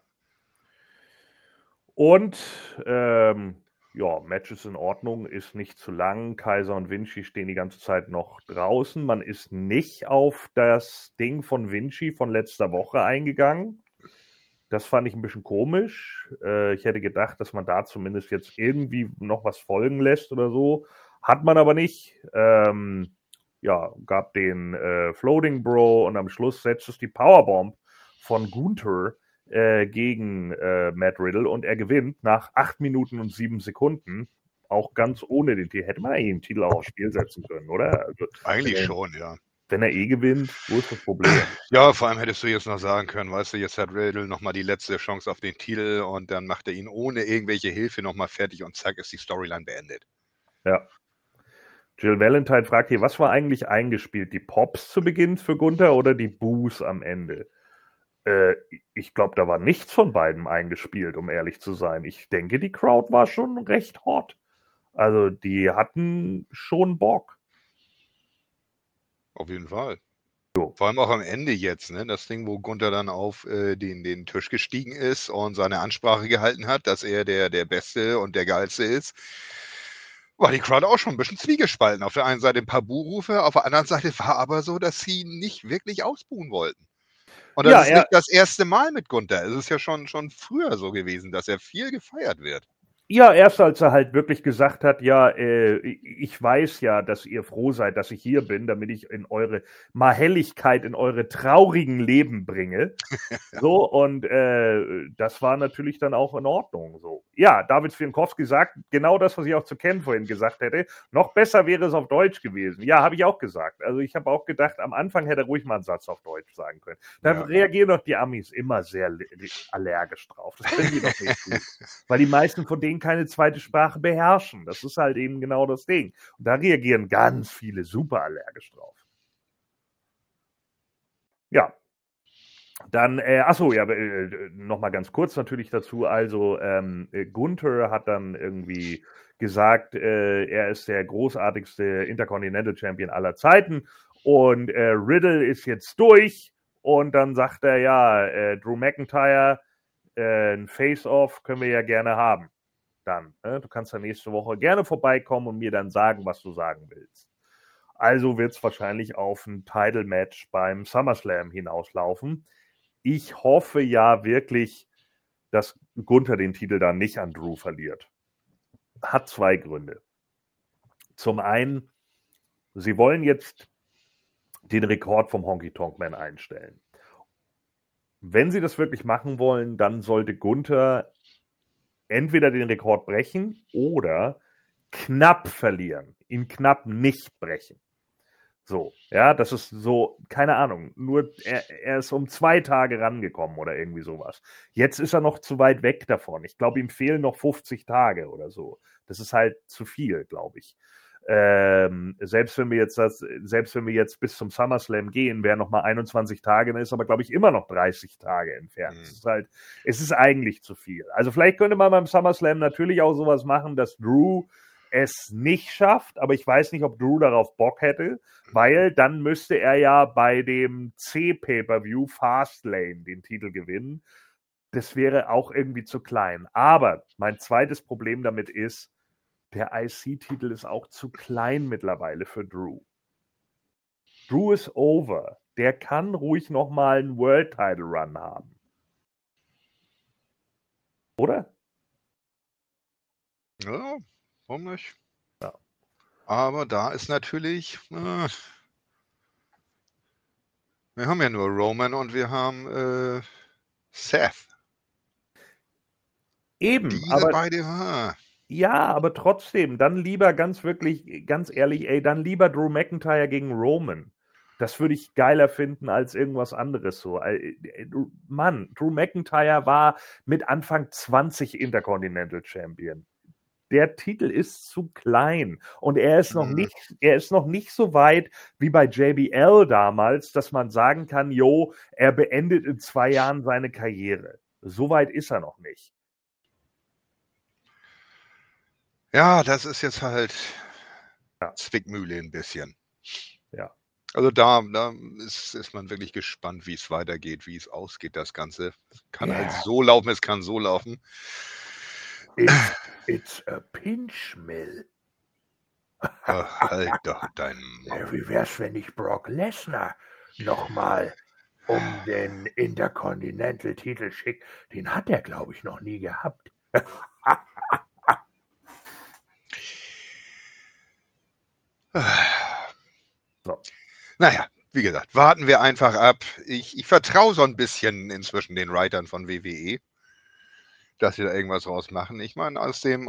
Und ja, Match ist in Ordnung, ist nicht zu lang. Kaiser und Vinci stehen die ganze Zeit noch draußen. Man ist nicht auf das Ding von Vinci von letzter Woche eingegangen. Das fand ich ein bisschen komisch. Ich hätte gedacht, dass man da zumindest jetzt irgendwie noch was folgen lässt oder so. Hat man aber nicht. Ja, gab den Floating Bro und am Schluss setzt es die Powerbomb von Gunther gegen Matt Riddle und er gewinnt nach 8 Minuten und 7 Sekunden. Auch ganz ohne den Titel. Hätte man eigentlich den Titel auch aufs Spiel setzen können, oder? Also, Eigentlich schon, ja. Wenn er gewinnt, wo ist das Problem? Ja, vor allem hättest du jetzt noch sagen können, weißt du, jetzt hat Riddle nochmal die letzte Chance auf den Titel und dann macht er ihn ohne irgendwelche Hilfe nochmal fertig und zack, ist die Storyline beendet. Ja. Jill Valentine fragt hier, was war eigentlich eingespielt? Die Pops zu Beginn für Gunther oder die Boos am Ende? Ich glaube, da war nichts von beiden eingespielt, um ehrlich zu sein. Ich denke, die Crowd war schon recht hot. Also, die hatten schon Bock. Auf jeden Fall. So. Vor allem auch am Ende jetzt, ne? Das Ding, wo Gunther dann auf den Tisch gestiegen ist und seine Ansprache gehalten hat, dass er der Beste und der Geilste ist, war die Crowd auch schon ein bisschen zwiegespalten. Auf der einen Seite ein paar Buhrufe, auf der anderen Seite war aber so, dass sie nicht wirklich ausbuhen wollten. Und das ist nicht das erste Mal mit Gunther. Es ist ja schon früher so gewesen, dass er viel gefeiert wird. Ja, erst als er halt wirklich gesagt hat, ja, ich weiß ja, dass ihr froh seid, dass ich hier bin, damit ich in eure Helligkeit, in eure traurigen Leben bringe. So, und das war natürlich dann auch in Ordnung. So. Ja, David Swiatkowski sagt genau das, was ich auch zu Ken vorhin gesagt hätte. Noch besser wäre es auf Deutsch gewesen. Ja, habe ich auch gesagt. Also ich habe auch gedacht, am Anfang hätte er ruhig mal einen Satz auf Deutsch sagen können. Da reagieren doch die Amis immer sehr allergisch drauf. Das finden die doch nicht gut. Weil die meisten von denen keine zweite Sprache beherrschen. Das ist halt eben genau das Ding. Und da reagieren ganz viele super allergisch drauf. Ja. Dann, nochmal ganz kurz natürlich dazu. Also, Gunther hat dann irgendwie gesagt, er ist der großartigste Intercontinental Champion aller Zeiten und Riddle ist jetzt durch. Und dann sagt er, ja, Drew McIntyre, ein Face-Off können wir ja gerne haben. Dann, du kannst ja nächste Woche gerne vorbeikommen und mir dann sagen, was du sagen willst. Also wird es wahrscheinlich auf ein Title-Match beim SummerSlam hinauslaufen. Ich hoffe ja wirklich, dass Gunther den Titel dann nicht an Drew verliert. Hat 2 Gründe. Zum einen, sie wollen jetzt den Rekord vom Honky Tonk Man einstellen. Wenn sie das wirklich machen wollen, dann sollte Gunther entweder den Rekord brechen oder knapp verlieren, ihn knapp nicht brechen. So, ja, das ist so, keine Ahnung, nur er ist um 2 Tage rangekommen oder irgendwie sowas. Jetzt ist er noch zu weit weg davon. Ich glaube, ihm fehlen noch 50 Tage oder so. Das ist halt zu viel, glaube ich. Selbst wenn wir jetzt bis zum SummerSlam gehen, wären noch mal 21 Tage, dann ist aber, glaube ich, immer noch 30 Tage entfernt. Es ist eigentlich zu viel. Also vielleicht könnte man beim SummerSlam natürlich auch sowas machen, dass Drew es nicht schafft, aber ich weiß nicht, ob Drew darauf Bock hätte, weil dann müsste er ja bei dem C-Pay-Per-View Fastlane den Titel gewinnen. Das wäre auch irgendwie zu klein. Aber mein zweites Problem damit ist, der IC-Titel ist auch zu klein mittlerweile für Drew. Drew ist over. Der kann ruhig nochmal einen World-Title-Run haben. Oder? Ja, warum nicht? Ja. Aber da ist natürlich, wir haben ja nur Roman und wir haben Seth. Eben, diese aber beide, ja, aber trotzdem, dann lieber ganz ehrlich, dann lieber Drew McIntyre gegen Roman. Das würde ich geiler finden als irgendwas anderes so. Mann, Drew McIntyre war mit Anfang 20 Intercontinental Champion. der Titel ist zu klein und er ist noch nicht so weit wie bei JBL damals, dass man sagen kann, er beendet in 2 Jahren seine Karriere. So weit ist er noch nicht. Ja, das ist jetzt halt Zwickmühle ein bisschen. Ja. Also da ist man wirklich gespannt, wie es weitergeht, wie es ausgeht, das Ganze. Kann halt so laufen, es kann so laufen. It's a pinch mill. Halt doch dein Maul. Wie wär's, wenn ich Brock Lesnar nochmal um den Intercontinental-Titel schickt? Den hat er, glaube ich, noch nie gehabt. So. Naja, wie gesagt, warten wir einfach ab. Ich vertraue so ein bisschen inzwischen den Writern von WWE, dass sie da irgendwas rausmachen. Ich meine, aus der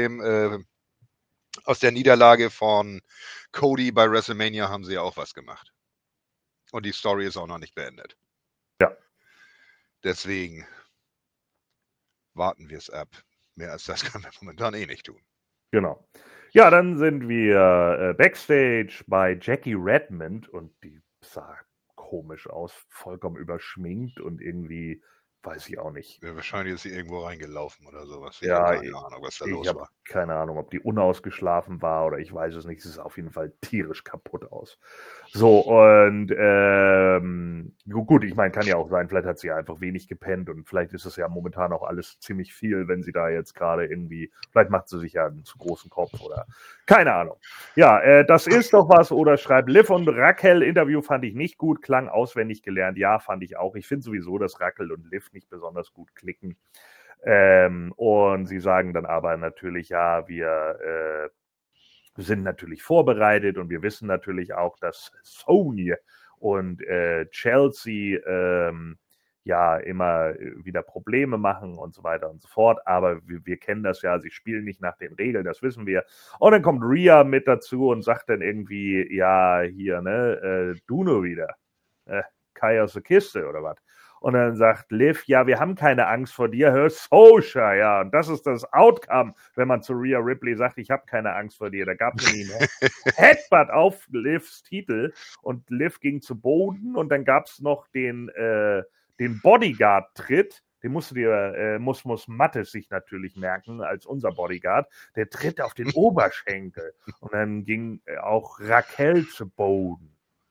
Niederlage von Cody bei WrestleMania haben sie ja auch was gemacht. Und die Story ist auch noch nicht beendet. Ja. Deswegen warten wir es ab. Mehr als das können wir momentan nicht tun. Genau. Ja, dann sind wir Backstage bei Jackie Redmond und die sah komisch aus, vollkommen überschminkt und irgendwie, weiß ich auch nicht. Ja, wahrscheinlich ist sie irgendwo reingelaufen oder sowas. Ja, keine Ahnung, was da los ich habe war. keine Ahnung, ob die unausgeschlafen war oder ich weiß es nicht. Sie sah auf jeden Fall tierisch kaputt aus. So, und gut, ich meine, kann ja auch sein, vielleicht hat sie einfach wenig gepennt und vielleicht ist es ja momentan auch alles ziemlich viel, wenn sie da jetzt gerade irgendwie, vielleicht macht sie sich ja einen zu großen Kopf oder keine Ahnung. Ja, das ist doch was oder schreibt Liv und Raquel, Interview fand ich nicht gut, klang auswendig gelernt, ja, fand ich auch. Ich finde sowieso, dass Raquel und Liv nicht besonders gut klicken. Und sie sagen dann aber natürlich, ja, wir sind natürlich vorbereitet und wir wissen natürlich auch, dass Sonya und Chelsea ja immer wieder Probleme machen und so weiter und so fort. Aber wir kennen das ja, sie spielen nicht nach den Regeln, das wissen wir. Und dann kommt Rhea mit dazu und sagt dann irgendwie, ja, hier, ne, du nur wieder. Kai aus der Kiste oder was? Und dann sagt Liv, ja, wir haben keine Angst vor dir, hör Socha, ja. Und das ist das Outcome, wenn man zu Rhea Ripley sagt, ich habe keine Angst vor dir. Da gab es nie mehr Headbutt auf Livs Titel und Liv ging zu Boden und dann gab es noch den Bodyguard-Tritt. Den muss Mattes sich natürlich merken als unser Bodyguard. Der tritt auf den Oberschenkel. Und dann ging auch Raquel zu Boden.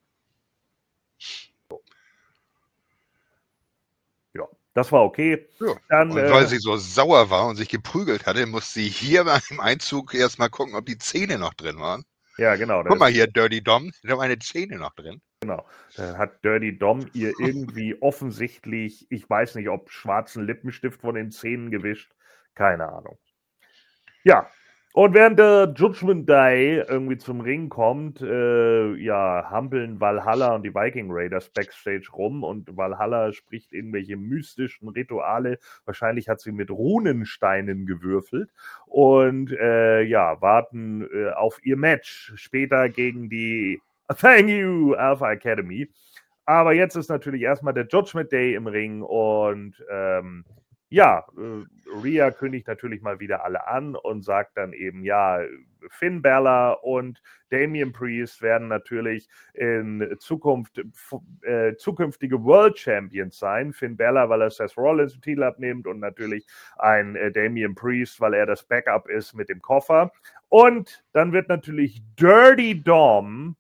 Das war okay. Ja. Dann, und weil sie so sauer war und sich geprügelt hatte, musste sie hier beim Einzug erstmal gucken, ob die Zähne noch drin waren. Ja, genau. Guck mal hier, Dirty Dom, da waren meine Zähne noch drin. Genau. Da hat Dirty Dom ihr irgendwie offensichtlich, ich weiß nicht, ob schwarzen Lippenstift von den Zähnen gewischt. Keine Ahnung. Ja. Und während der Judgment Day irgendwie zum Ring kommt, hampeln Valhalla und die Viking Raiders Backstage rum und Valhalla spricht irgendwelche mystischen Rituale. Wahrscheinlich hat sie mit Runensteinen gewürfelt und warten auf ihr Match später gegen die Thank You Alpha Academy. Aber jetzt ist natürlich erstmal der Judgment Day im Ring und Rhea kündigt natürlich mal wieder alle an und sagt dann eben, ja, Finn Balor und Damian Priest werden natürlich in Zukunft zukünftige World Champions sein. Finn Balor, weil er Seth Rollins den Titel abnimmt und natürlich ein Damian Priest, weil er das Backup ist mit dem Koffer. Und dann wird natürlich Dirty Dom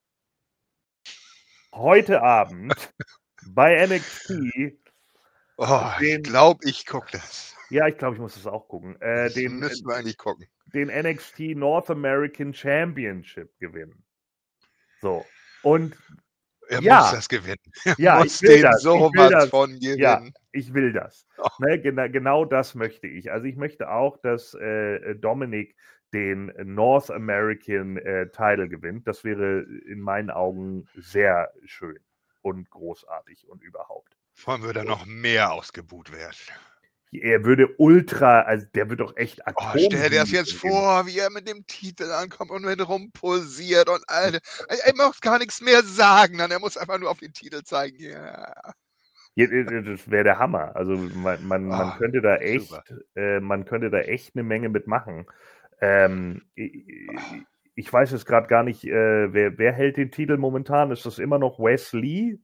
heute Abend bei NXT ich glaube, ich gucke das. Ja, ich glaube, ich muss das auch gucken. Den müssen wir eigentlich gucken. Den NXT North American Championship gewinnen. So. Und er muss das gewinnen. Ja, muss den sowas von gewinnen. Ja, ich will das. Ne, genau das möchte ich. Also ich möchte auch, dass Dominik den North American Title gewinnt. Das wäre in meinen Augen sehr schön und großartig und überhaupt. Vor allem würde er noch mehr ausgebuht werden. Er würde der wird doch echt stell dir das jetzt vor, wie er mit dem Titel ankommt und mit rumposiert und Alter. Er muss gar nichts mehr sagen, dann er muss einfach nur auf den Titel zeigen. Ja. Das wäre der Hammer. Also man könnte da echt eine Menge mitmachen. Ich weiß jetzt gerade gar nicht, wer hält den Titel momentan? Ist das immer noch Wes Lee?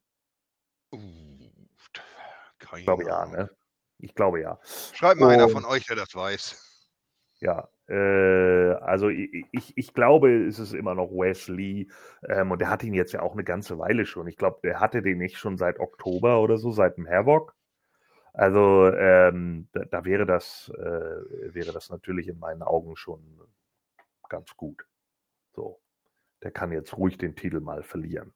Ich glaube ja, ne? Ich glaube ja. Schreibt mal einer von euch, der das weiß. Ja, also ich glaube, es ist immer noch Wes Lee. Und der hat ihn jetzt ja auch eine ganze Weile schon. Ich glaube, der hatte den nicht schon seit Oktober oder so, seit dem Havoc. Also da wäre das natürlich in meinen Augen schon ganz gut. So, der kann jetzt ruhig den Titel mal verlieren.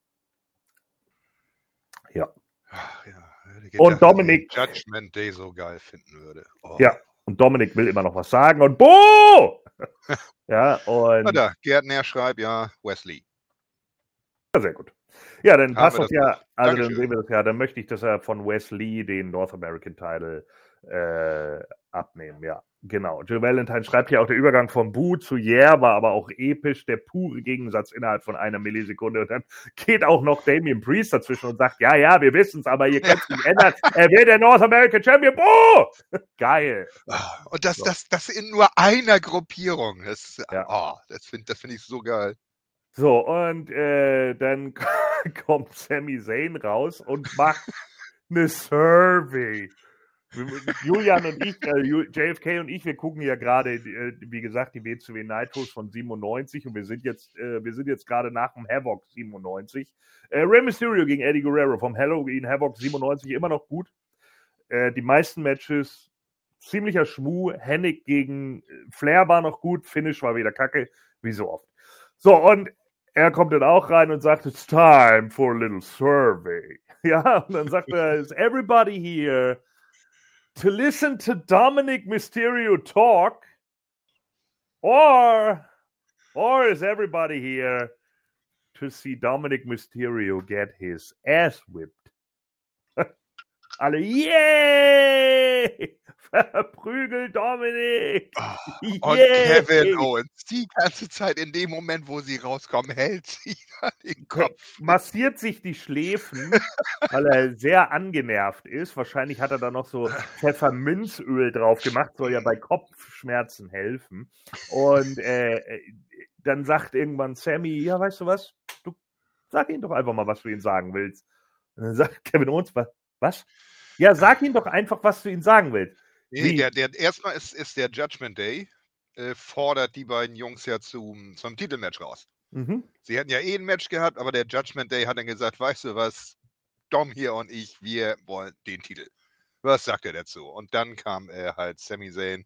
Ja. Ach, ja. Und Dominik Judgment Day so geil finden würde. Oh. Ja, und Dominik will immer noch was sagen und Bo! Ja, und. Oder Gärtner schreibt ja Wesley. Ja, sehr gut. Ja, dann passt das ja, also Dankeschön. dann sehen wir das ja, dann möchte ich, dass er von Wesley den North American Title abnehmen, ja. Genau. Jill Valentine schreibt ja auch, der Übergang von Boo zu Yeah war aber auch episch, der pure Gegensatz innerhalb von einer Millisekunde. Und dann geht auch noch Damian Priest dazwischen und sagt, ja, wir wissen es, aber ihr könnt es nicht ändern. Er wird der North American Champion. Boo! Geil. Und das in nur einer Gruppierung. Das finde ich so geil. So, und dann kommt Sami Zayn raus und macht eine Survey. Julian und ich, JFK und ich, wir gucken ja gerade, wie gesagt, die WCW Nitros von 97 und wir sind jetzt gerade nach dem Havoc 97. Rey Mysterio gegen Eddie Guerrero vom Halloween Havoc 97 immer noch gut. Die meisten Matches ziemlicher Schmuh. Hennig gegen Flair war noch gut. Finish war wieder kacke, wie so oft. So, und er kommt dann auch rein und sagt, it's time for a little survey. Ja, und dann sagt er, is everybody here to listen to Dominic Mysterio talk, or is everybody here to see Dominic Mysterio get his ass whipped? Alle, yay! Verprügelt Dominik! Und Kevin Owens, die ganze Zeit in dem Moment, wo sie rauskommen, hält sie den Kopf. Massiert sich die Schläfen, weil er sehr angenervt ist. Wahrscheinlich hat er da noch so Pfefferminzöl drauf gemacht, soll ja bei Kopfschmerzen helfen. Und dann sagt irgendwann Sami, ja, weißt du was? Du sag ihm doch einfach mal, was du ihm sagen willst. Und dann sagt Kevin Owens, was? Ja, sag ihm doch einfach, was du ihm sagen willst. Nee, erstmal ist der Judgment Day, fordert die beiden Jungs ja zum Titelmatch raus. Mhm. Sie hätten ja ein Match gehabt, aber der Judgment Day hat dann gesagt, weißt du was, Dom hier und ich, wir wollen den Titel. Was sagt er dazu? Und dann kam halt Sami Zayn.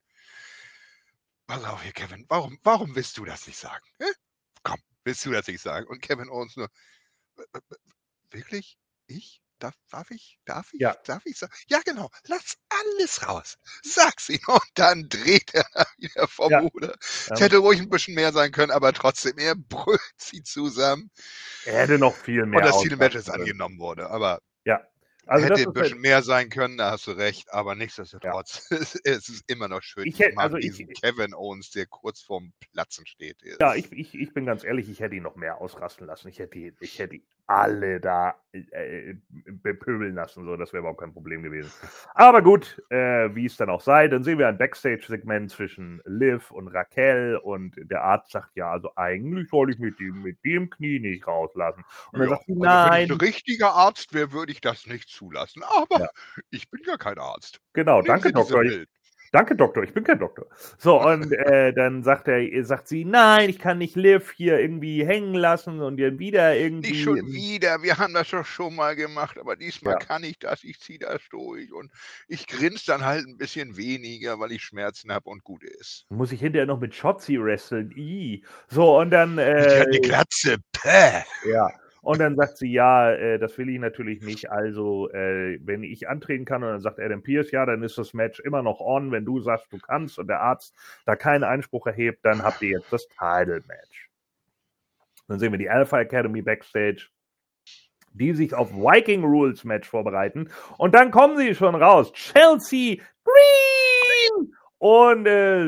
Pass auf hier, Kevin, warum willst du das nicht sagen? Komm, willst du das nicht sagen? Und Kevin Owens nur, wirklich? Ich? Darf ich? Ja. Darf ich sagen? Ja, genau. Lass alles raus. Sag's ihm. Und dann dreht er wieder vom Ruder. Es hätte ruhig ein bisschen mehr sein können, aber trotzdem, er brüllt sie zusammen. Er hätte noch viel mehr. Und das Titelmatch ist angenommen wurde. Aber also hätte ein bisschen mehr sein können, da hast du recht. Aber nichtsdestotrotz, es ist immer noch schön. Ich mag diesen Kevin Owens, der kurz vorm Platzen steht. Ja, ich bin ganz ehrlich, ich hätte ihn noch mehr ausrasten lassen. Ich hätte alle da bepöbeln lassen, so, das wäre überhaupt kein Problem gewesen. Aber gut, wie es dann auch sei, dann sehen wir ein Backstage-Segment zwischen Liv und Raquel und der Arzt sagt, ja, also eigentlich soll ich mit dem Knie nicht rauslassen. Und dann sagt sie, nein. Wenn ich ein richtiger Arzt wäre, würde ich das nicht zulassen. Aber ich bin ja kein Arzt. Genau, danke, Doktor. Danke, Doktor, ich bin kein Doktor. So, und dann sagt sie, nein, ich kann nicht Liv hier irgendwie hängen lassen und dann wieder irgendwie. Nicht schon wieder, wir haben das doch schon mal gemacht, aber diesmal kann ich das, ich ziehe das durch und ich grinse dann halt ein bisschen weniger, weil ich Schmerzen habe und gut ist. Muss ich hinterher noch mit Shotzi wresteln? So, und dann. Die Glatze, päh. Ja. Und dann sagt sie, ja, das will ich natürlich nicht. Also, wenn ich antreten kann, und dann sagt Adam Pearce, ja, dann ist das Match immer noch on. Wenn du sagst, du kannst und der Arzt da keinen Einspruch erhebt, dann habt ihr jetzt das Title-Match. Dann sehen wir die Alpha Academy Backstage, die sich auf Viking Rules Match vorbereiten. Und dann kommen sie schon raus. Chelsea Green und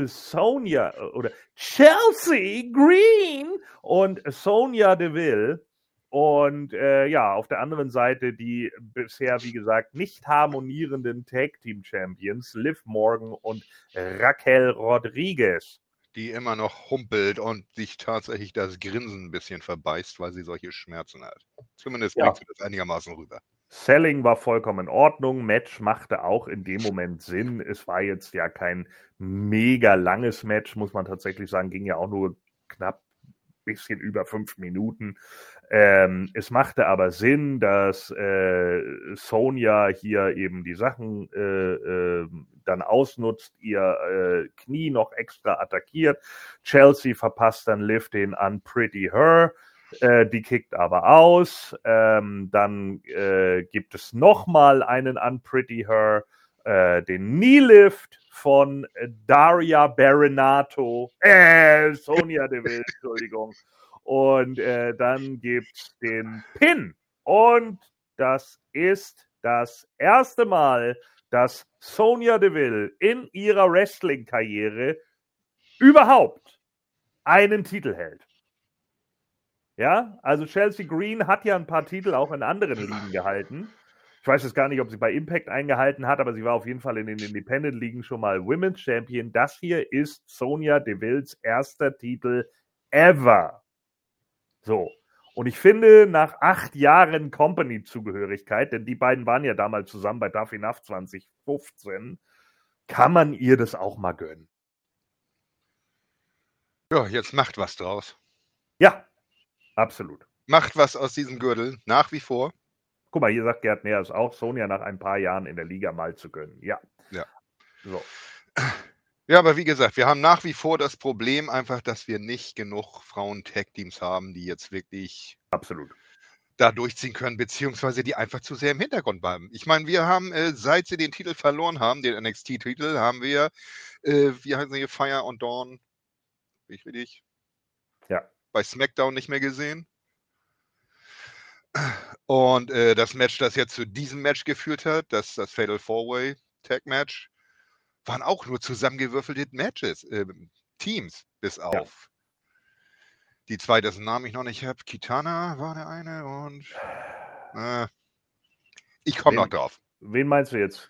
Chelsea Green und Sonya Deville. Und auf der anderen Seite die bisher, wie gesagt, nicht harmonierenden Tag-Team-Champions Liv Morgan und Raquel Rodriguez. die immer noch humpelt und sich tatsächlich das Grinsen ein bisschen verbeißt, weil sie solche Schmerzen hat. Zumindest bringt sie das einigermaßen rüber. Selling war vollkommen in Ordnung, Match machte auch in dem Moment Sinn. Es war jetzt ja kein mega langes Match, muss man tatsächlich sagen, ging ja auch nur knapp ein bisschen über 5 Minuten. Es machte aber Sinn, dass Sonya hier eben die Sachen dann ausnutzt, ihr Knie noch extra attackiert. Chelsea verpasst dann Liv den Unpretty Her. Die kickt aber aus. Dann gibt es nochmal einen Unpretty Her, den Knee-Lift von Daria Berenato. Sonya Deville, Entschuldigung. Und dann gibt es den Pin. Und das ist das erste Mal, dass Sonya Deville in ihrer Wrestling-Karriere überhaupt einen Titel hält. Ja, also Chelsea Green hat ja ein paar Titel auch in anderen Ligen gehalten. Ich weiß jetzt gar nicht, ob sie bei Impact eingehalten hat, aber sie war auf jeden Fall in den Independent-Ligen schon mal Women's Champion. Das hier ist Sonya Devilles erster Titel ever. So. Und ich finde, nach 8 Jahren Company-Zugehörigkeit, denn die beiden waren ja damals zusammen bei Tough Enough 2015, kann man ihr das auch mal gönnen. Ja, jetzt macht was draus. Ja, absolut. Macht was aus diesem Gürtel, nach wie vor. Guck mal, hier sagt Gerd Neers auch, Sonya nach ein paar Jahren in der Liga mal zu gönnen. Ja. So. Ja, aber wie gesagt, wir haben nach wie vor das Problem einfach, dass wir nicht genug Frauen-Tag-Teams haben, die jetzt wirklich absolut da durchziehen können, beziehungsweise die einfach zu sehr im Hintergrund bleiben. Ich meine, wir haben, seit sie den Titel verloren haben, den NXT-Titel, haben wir, wie heißen sie, Fire und Dawn, bin ich richtig? Ja. Bei SmackDown nicht mehr gesehen. Und das Match, das jetzt zu diesem Match geführt hat, das Fatal 4-Way Tag Match, waren auch nur zusammengewürfelte Matches, Teams, bis auf die zwei, dessen Namen ich noch nicht habe. Kitana war der eine und ich komme noch drauf. Wen meinst du jetzt?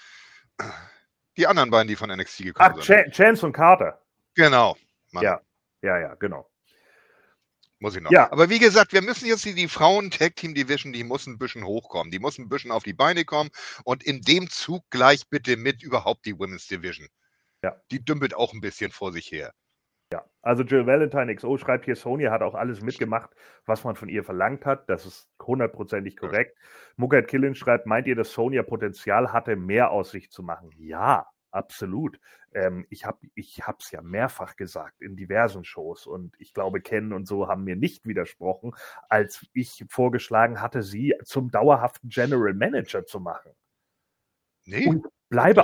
Die anderen beiden, die von NXT gekommen sind. Chance und Carter. Genau. Mann. Ja, genau. Muss ich noch. Ja. Aber wie gesagt, wir müssen jetzt die Frauen-Tag-Team-Division, die muss ein bisschen hochkommen. Die muss ein bisschen auf die Beine kommen und in dem Zug gleich bitte mit überhaupt die Women's Division. Ja. Die dümpelt auch ein bisschen vor sich her. Ja, also Jill Valentine XO schreibt hier, Sonya hat auch alles mitgemacht, was man von ihr verlangt hat. Das ist 100%ig korrekt. Ja. Mugat Killin schreibt, meint ihr, dass Sonya Potenzial hatte, mehr aus sich zu machen? Ja, absolut. Ich hab's ja mehrfach gesagt in diversen Shows und ich glaube, Ken und so haben mir nicht widersprochen, als ich vorgeschlagen hatte, sie zum dauerhaften General Manager zu machen. Nee. Und ich bleibe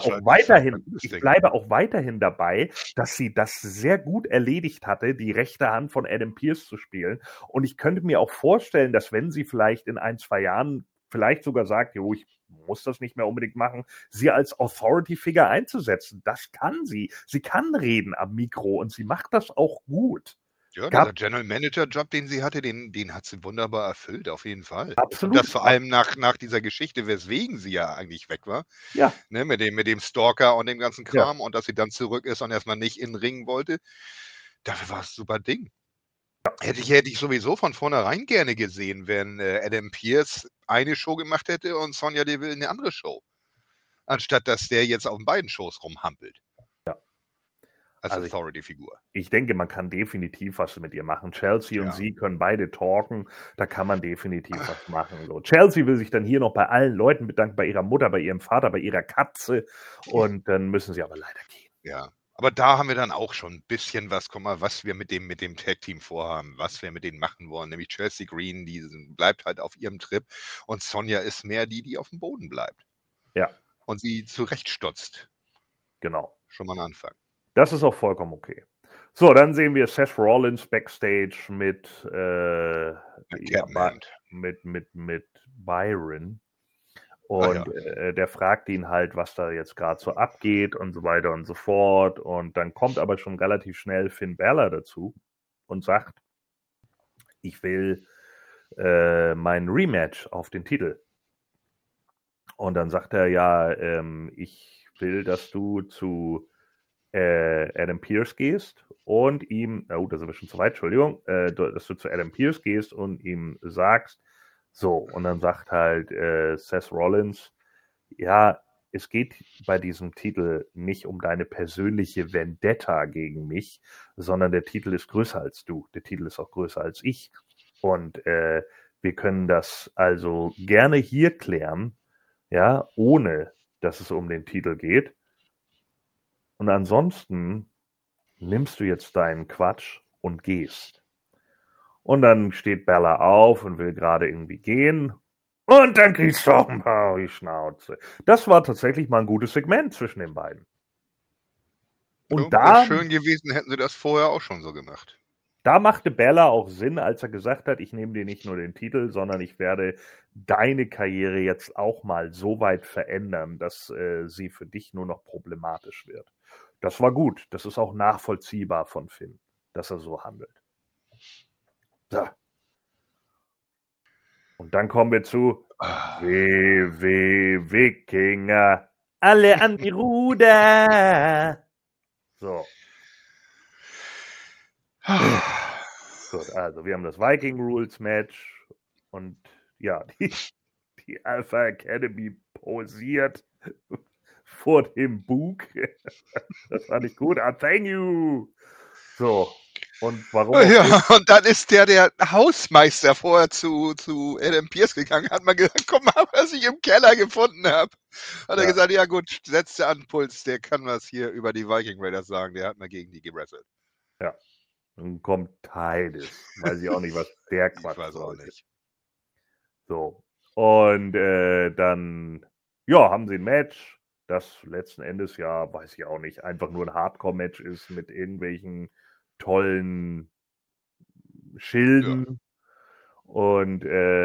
auch weiterhin dabei, dass sie das sehr gut erledigt hatte, die rechte Hand von Adam Pearce zu spielen. Und ich könnte mir auch vorstellen, dass wenn sie vielleicht in 1-2 Jahren vielleicht sogar sagt, jo, ich muss das nicht mehr unbedingt machen, sie als Authority-Figure einzusetzen. Das kann sie. Sie kann reden am Mikro und sie macht das auch gut. Ja, der General Manager-Job, den sie hatte, den hat sie wunderbar erfüllt, auf jeden Fall. Absolut. Und das vor allem nach dieser Geschichte, weswegen sie ja eigentlich weg war. Ja. Ne, mit dem Stalker und dem ganzen Kram und dass sie dann zurück ist und erstmal nicht in den Ring wollte. Dafür war es ein super Ding. Ja. Hätte ich sowieso von vornherein gerne gesehen, wenn Adam Pearce eine Show gemacht hätte und Sonya Deville eine andere Show. Anstatt dass der jetzt auf beiden Shows rumhampelt. Als Authority-Figur. Ich denke, man kann definitiv was mit ihr machen. Chelsea und sie können beide talken. Da kann man definitiv was machen. So. Chelsea will sich dann hier noch bei allen Leuten bedanken, bei ihrer Mutter, bei ihrem Vater, bei ihrer Katze. Und dann müssen sie aber leider gehen. Ja, aber da haben wir dann auch schon ein bisschen was, guck mal, was wir mit dem Tag-Team vorhaben, was wir mit denen machen wollen. Nämlich Chelsea Green, die bleibt halt auf ihrem Trip. Und Sonya ist mehr die auf dem Boden bleibt. Ja. Und sie zurechtstutzt. Genau. Schon mal ein Anfang. Das ist auch vollkommen okay. So, dann sehen wir Seth Rollins backstage mit Byron. Und der fragt ihn halt, was da jetzt gerade so abgeht und so weiter und so fort. Und dann kommt aber schon relativ schnell Finn Balor dazu und sagt, ich will mein Rematch auf den Titel. Und dann sagt er, ja, ich will, dass du zu Adam Pearce gehst und ihm, da sind wir schon zu weit, Entschuldigung, dass du zu Adam Pearce gehst und ihm sagst, so, und dann sagt halt Seth Rollins, ja, es geht bei diesem Titel nicht um deine persönliche Vendetta gegen mich, sondern der Titel ist größer als du, der Titel ist auch größer als ich und wir können das also gerne hier klären, ja, ohne dass es um den Titel geht. Und ansonsten nimmst du jetzt deinen Quatsch und gehst. Und dann steht Bella auf und will gerade irgendwie gehen. Und dann kriegst du auch ein paar auf die Schnauze. Das war tatsächlich mal ein gutes Segment zwischen den beiden. Und Wäre schön gewesen, hätten sie das vorher auch schon so gemacht. Da machte Bella auch Sinn, als er gesagt hat, ich nehme dir nicht nur den Titel, sondern ich werde deine Karriere jetzt auch mal so weit verändern, dass sie für dich nur noch problematisch wird. Das war gut. Das ist auch nachvollziehbar von Finn, dass er so handelt. So. Und dann kommen wir zu Wikinger. Alle an die Ruder. So. Gut, also wir haben das Viking Rules Match und ja, die Alpha Academy posiert vor dem Bug. Das fand ich gut. Thank you. So, und warum? Ja, und dann ist der Hausmeister vorher zu Adam Pearce gegangen, hat mal gesagt, guck mal, was ich im Keller gefunden habe. Hat er gesagt, ja gut, setzt der an den Puls, der kann was hier über die Viking Raiders sagen, der hat mal gegen die gewrestelt. Ja. Dann kommt Titus. Weiß ich auch nicht, was der Quatsch ich weiß auch nicht. So. Und dann, ja, haben sie ein Match, das letzten Endes ja, weiß ich auch nicht, einfach nur ein Hardcore-Match ist mit irgendwelchen tollen Schilden. Ja. Und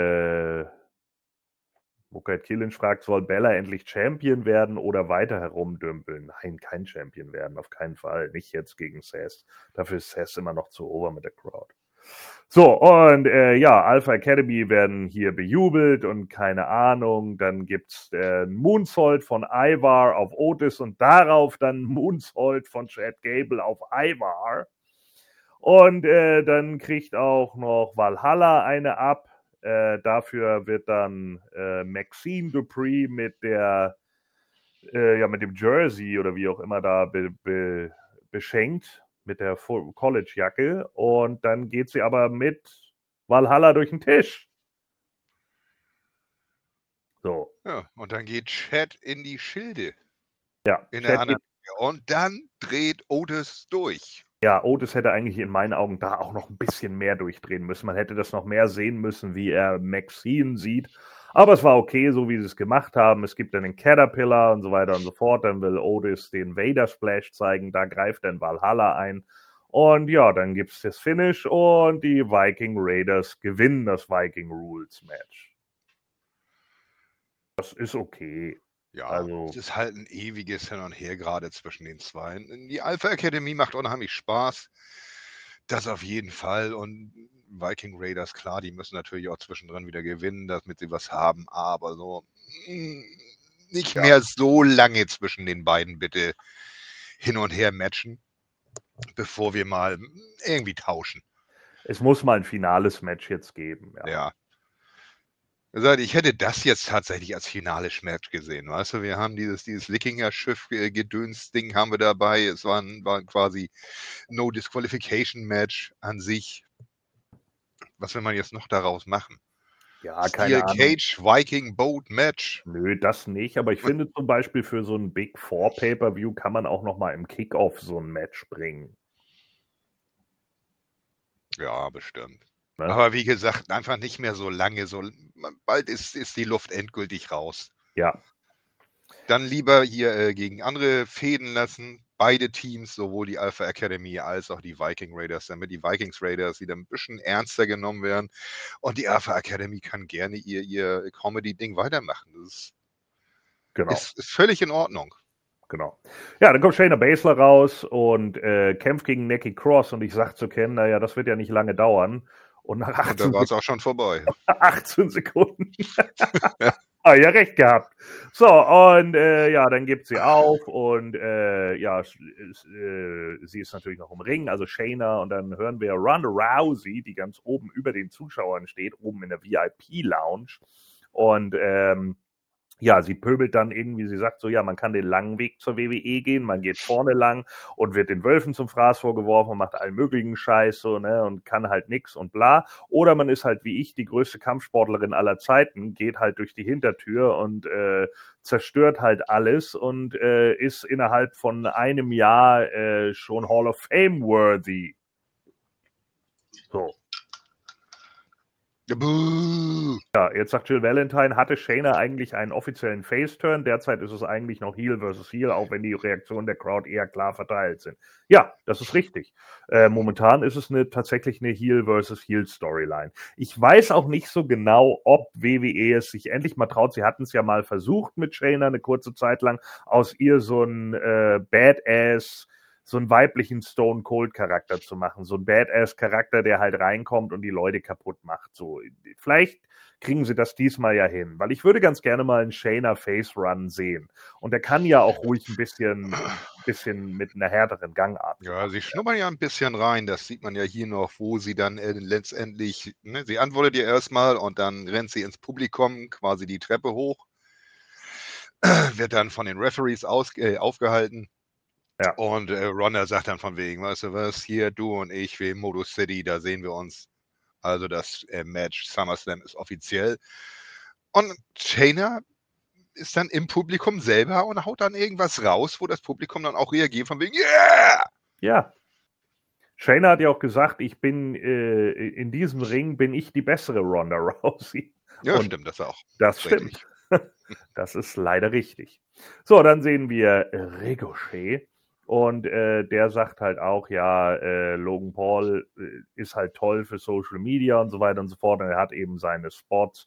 Booker Killen fragt, soll Bella endlich Champion werden oder weiter herumdümpeln? Nein, kein Champion werden, auf keinen Fall. Nicht jetzt gegen Seth. Dafür ist Seth immer noch zu over mit der Crowd. So, und ja, Alpha Academy werden hier bejubelt und keine Ahnung. Dann gibt's Moonsault von Ivar auf Otis und darauf dann Moonsault von Chad Gable auf Ivar. Und dann kriegt auch noch Valhalla eine ab. Dafür wird dann Maxine Dupree mit dem Jersey oder wie auch immer da beschenkt, mit der College-Jacke. Und dann geht sie aber mit Valhalla durch den Tisch. So. Ja, und dann geht Chad in die Schilde. Ja. In der anderen und dann dreht Otis durch. Ja, Otis hätte eigentlich in meinen Augen da auch noch ein bisschen mehr durchdrehen müssen. Man hätte das noch mehr sehen müssen, wie er Maxine sieht. Aber es war okay, so wie sie es gemacht haben. Es gibt dann den Caterpillar und so weiter und so fort. Dann will Otis den Vader Splash zeigen. Da greift dann Valhalla ein. Und ja, dann gibt es das Finish und die Viking Raiders gewinnen das Viking Rules Match. Das ist okay. Ja, also, es ist halt ein ewiges Hin und Her gerade zwischen den zwei. Die Alpha Academy macht unheimlich Spaß. Das auf jeden Fall. Und Viking Raiders, klar, die müssen natürlich auch zwischendrin wieder gewinnen, damit sie was haben. Aber so nicht mehr so lange zwischen den beiden bitte hin und her matchen, bevor wir mal irgendwie tauschen. Es muss mal ein finales Match jetzt geben. Ja. Ich hätte das jetzt tatsächlich als finales Match gesehen, weißt du, wir haben dieses Wikinger-Schiff-Gedöns-Ding haben wir dabei, es war quasi No-Disqualification-Match an sich. Was will man jetzt noch daraus machen? Ja, keine Ahnung. Cage Viking Boat Match. Nö, das nicht, aber ich finde zum Beispiel für so ein Big Four Pay-Per-View kann man auch noch mal im Kickoff so ein Match bringen. Ja, bestimmt. Aber wie gesagt, einfach nicht mehr so lange. Bald ist die Luft endgültig raus. Ja. Dann lieber hier gegen andere fäden lassen. Beide Teams, sowohl die Alpha Academy als auch die Viking Raiders, damit die Vikings Raiders wieder ein bisschen ernster genommen werden. Und die Alpha Academy kann gerne ihr Comedy-Ding weitermachen. Das ist völlig in Ordnung. Genau. Ja, dann kommt Shayna Baszler raus und kämpft gegen Nikki Cross. Und ich sag zu Ken, naja, das wird ja nicht lange dauern. Und nach 18 da war es auch schon vorbei. 18 Sekunden Ja, recht gehabt. So, und dann gibt sie auf und sie ist natürlich noch im Ring, also Shayna, und dann hören wir Ronda Rousey, die ganz oben über den Zuschauern steht, oben in der VIP-Lounge. Und sie pöbelt dann irgendwie, sie sagt so, ja, man kann den langen Weg zur WWE gehen, man geht vorne lang und wird den Wölfen zum Fraß vorgeworfen und macht allen möglichen Scheiß so, ne, und kann halt nix und bla. Oder man ist halt wie ich die größte Kampfsportlerin aller Zeiten, geht halt durch die Hintertür und zerstört halt alles und ist innerhalb von einem Jahr schon Hall of Fame worthy. So. Ja, jetzt sagt Jill Valentine, hatte Shayna eigentlich einen offiziellen Face-Turn? Derzeit ist es eigentlich noch Heel versus Heel, auch wenn die Reaktionen der Crowd eher klar verteilt sind. Ja, das ist richtig. Momentan ist es tatsächlich eine Heel versus Heel Storyline. Ich weiß auch nicht so genau, ob WWE es sich endlich mal traut. Sie hatten es ja mal versucht mit Shayna eine kurze Zeit lang, aus ihr so ein Badass, so einen weiblichen Stone Cold Charakter zu machen, so ein Badass Charakter, der halt reinkommt und die Leute kaputt macht. So, vielleicht kriegen sie das diesmal ja hin, weil ich würde ganz gerne mal einen Shayna Face Run sehen. Und der kann ja auch ruhig ein bisschen mit einer härteren Gangart. Ja, sie schnuppern ja ein bisschen rein. Das sieht man ja hier noch, wo sie dann letztendlich, ne, sie antwortet ja erstmal und dann rennt sie ins Publikum, quasi die Treppe hoch, wird dann von den Referees aufgehalten. Ja. Und Ronda sagt dann von wegen, weißt du was, hier du und ich, wir Motor City, da sehen wir uns. Also das Match SummerSlam ist offiziell. Und Shayna ist dann im Publikum selber und haut dann irgendwas raus, wo das Publikum dann auch reagiert von wegen, yeah! Ja. Shayna hat ja auch gesagt, ich bin in diesem Ring bin ich die bessere Ronda Rousey. Ja, und stimmt das auch. Das stimmt. Das ist leider richtig. So, dann sehen wir Ricochet. Und der sagt halt auch, ja, Logan Paul ist halt toll für Social Media und so weiter und so fort. Und er hat eben seine Spots.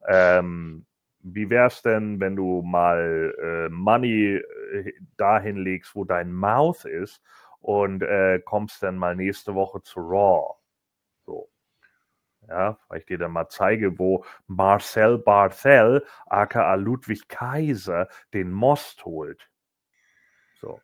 Wie wär's denn, wenn du mal Money dahin legst, wo dein Mouth ist und kommst dann mal nächste Woche zu Raw? So. Ja, weil ich dir dann mal zeige, wo Marcel Barthel, aka Ludwig Kaiser, den Most holt. So.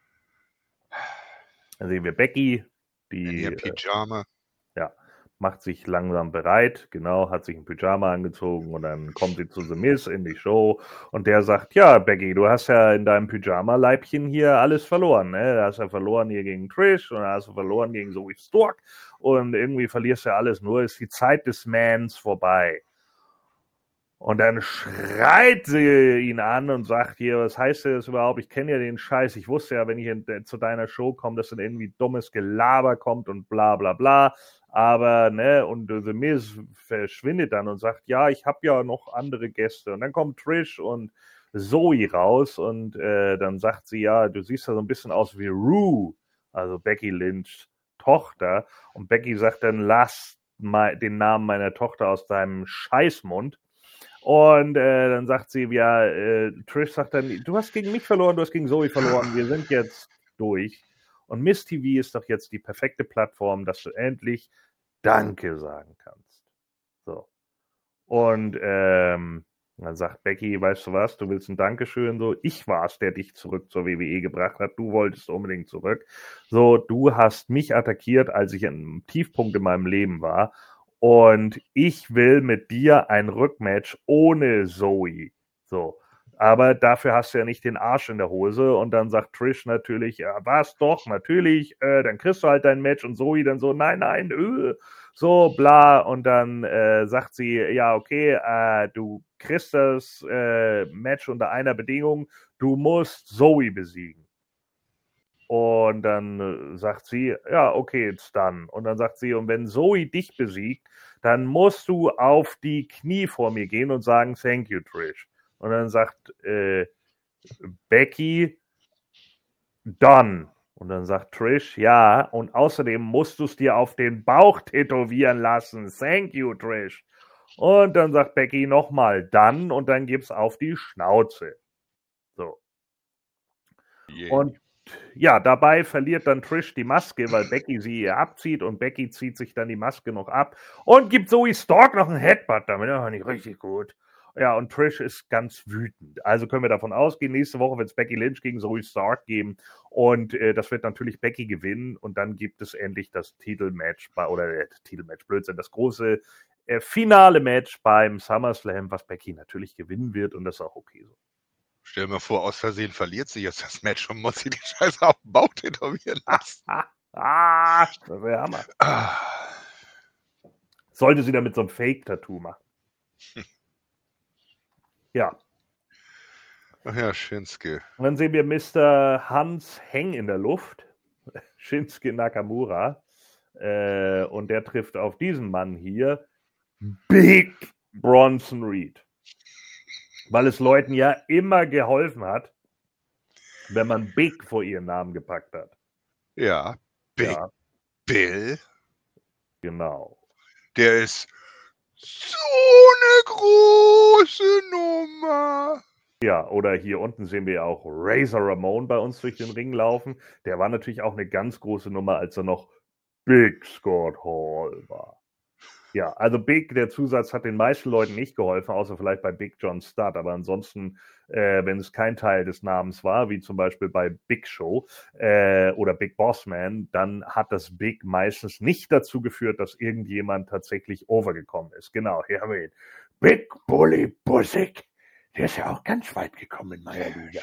Dann sehen wir Becky, die in ihr Pyjama. Macht sich langsam bereit, genau, hat sich ein Pyjama angezogen und dann kommt sie zu The Miz in die Show und der sagt, ja, Becky, du hast ja in deinem Pyjama-Leibchen hier alles verloren, ne? Du hast ja verloren hier gegen Trish und dann hast du verloren gegen Zoe Stark und irgendwie verlierst du ja alles, nur ist die Zeit des Mans vorbei. Und dann schreit sie ihn an und sagt hier, was heißt das überhaupt? Ich kenne ja den Scheiß. Ich wusste ja, wenn ich zu deiner Show komme, dass dann irgendwie dummes Gelaber kommt und bla bla bla. Aber, ne, und The Miz verschwindet dann und sagt, ja, ich habe ja noch andere Gäste. Und dann kommt Trish und Zoe raus und dann sagt sie, ja, du siehst ja so ein bisschen aus wie Rue, also Becky Lynchs Tochter. Und Becky sagt dann, lass den Namen meiner Tochter aus deinem Scheißmund. Und dann sagt sie, ja, Trish sagt dann, du hast gegen mich verloren, du hast gegen Zoe verloren, wir sind jetzt durch. Und Miss TV ist doch jetzt die perfekte Plattform, dass du endlich Danke sagen kannst. So. Und dann sagt Becky, weißt du was, du willst ein Dankeschön, so, ich war's, der dich zurück zur WWE gebracht hat, du wolltest unbedingt zurück. So, du hast mich attackiert, als ich an einem Tiefpunkt in meinem Leben war. Und ich will mit dir ein Rückmatch ohne Zoe. So. Aber dafür hast du ja nicht den Arsch in der Hose. Und dann sagt Trish natürlich, ja, was doch, natürlich, dann kriegst du halt dein Match. Und Zoe dann so, nein, so, bla. Und dann sagt sie, ja, okay, du kriegst das Match unter einer Bedingung, du musst Zoe besiegen. Und dann sagt sie, ja, okay, it's done. Und dann sagt sie, und wenn Zoe dich besiegt, dann musst du auf die Knie vor mir gehen und sagen, thank you, Trish. Und dann sagt Becky, done. Und dann sagt Trish, ja, und außerdem musst du es dir auf den Bauch tätowieren lassen. Thank you, Trish. Und dann sagt Becky nochmal, done. Und dann gibt's auf die Schnauze. So. Yeah. Und ja, dabei verliert dann Trish die Maske, weil Becky sie ihr abzieht und Becky zieht sich dann die Maske noch ab und gibt Zoe Stark noch einen Headbutt damit. Ja, nicht richtig gut. Ja, und Trish ist ganz wütend. Also können wir davon ausgehen, nächste Woche wird es Becky Lynch gegen Zoe Stark geben. Und das wird natürlich Becky gewinnen. Und dann gibt es endlich das Titelmatch, Blödsinn, das große finale Match beim SummerSlam, was Becky natürlich gewinnen wird. Und das ist auch okay so. Stell dir mal vor, aus Versehen verliert sie jetzt das Match und muss sie die Scheiße auf den Bauch tätowieren lassen. Das wäre Hammer. Sollte sie damit so ein Fake-Tattoo machen. Ja. Ach ja, Shinsuke. Und dann sehen wir Mr. Hans Heng in der Luft. Shinsuke Nakamura. Und der trifft auf diesen Mann hier. Big Bronson Reed. Weil es Leuten ja immer geholfen hat, wenn man Big vor ihren Namen gepackt hat. Ja, Big Bill. Genau. Der ist so eine große Nummer. Ja, oder hier unten sehen wir auch Razor Ramon bei uns durch den Ring laufen. Der war natürlich auch eine ganz große Nummer, als er noch Big Scott Hall war. Ja, also Big, der Zusatz hat den meisten Leuten nicht geholfen, außer vielleicht bei Big John Studd. Aber ansonsten, wenn es kein Teil des Namens war, wie zum Beispiel bei Big Show oder Big Boss Man, dann hat das Big meistens nicht dazu geführt, dass irgendjemand tatsächlich overgekommen ist. Genau, hier haben wir ihn. Big Bully Busick. Der ist ja auch ganz weit gekommen in meiner Liga.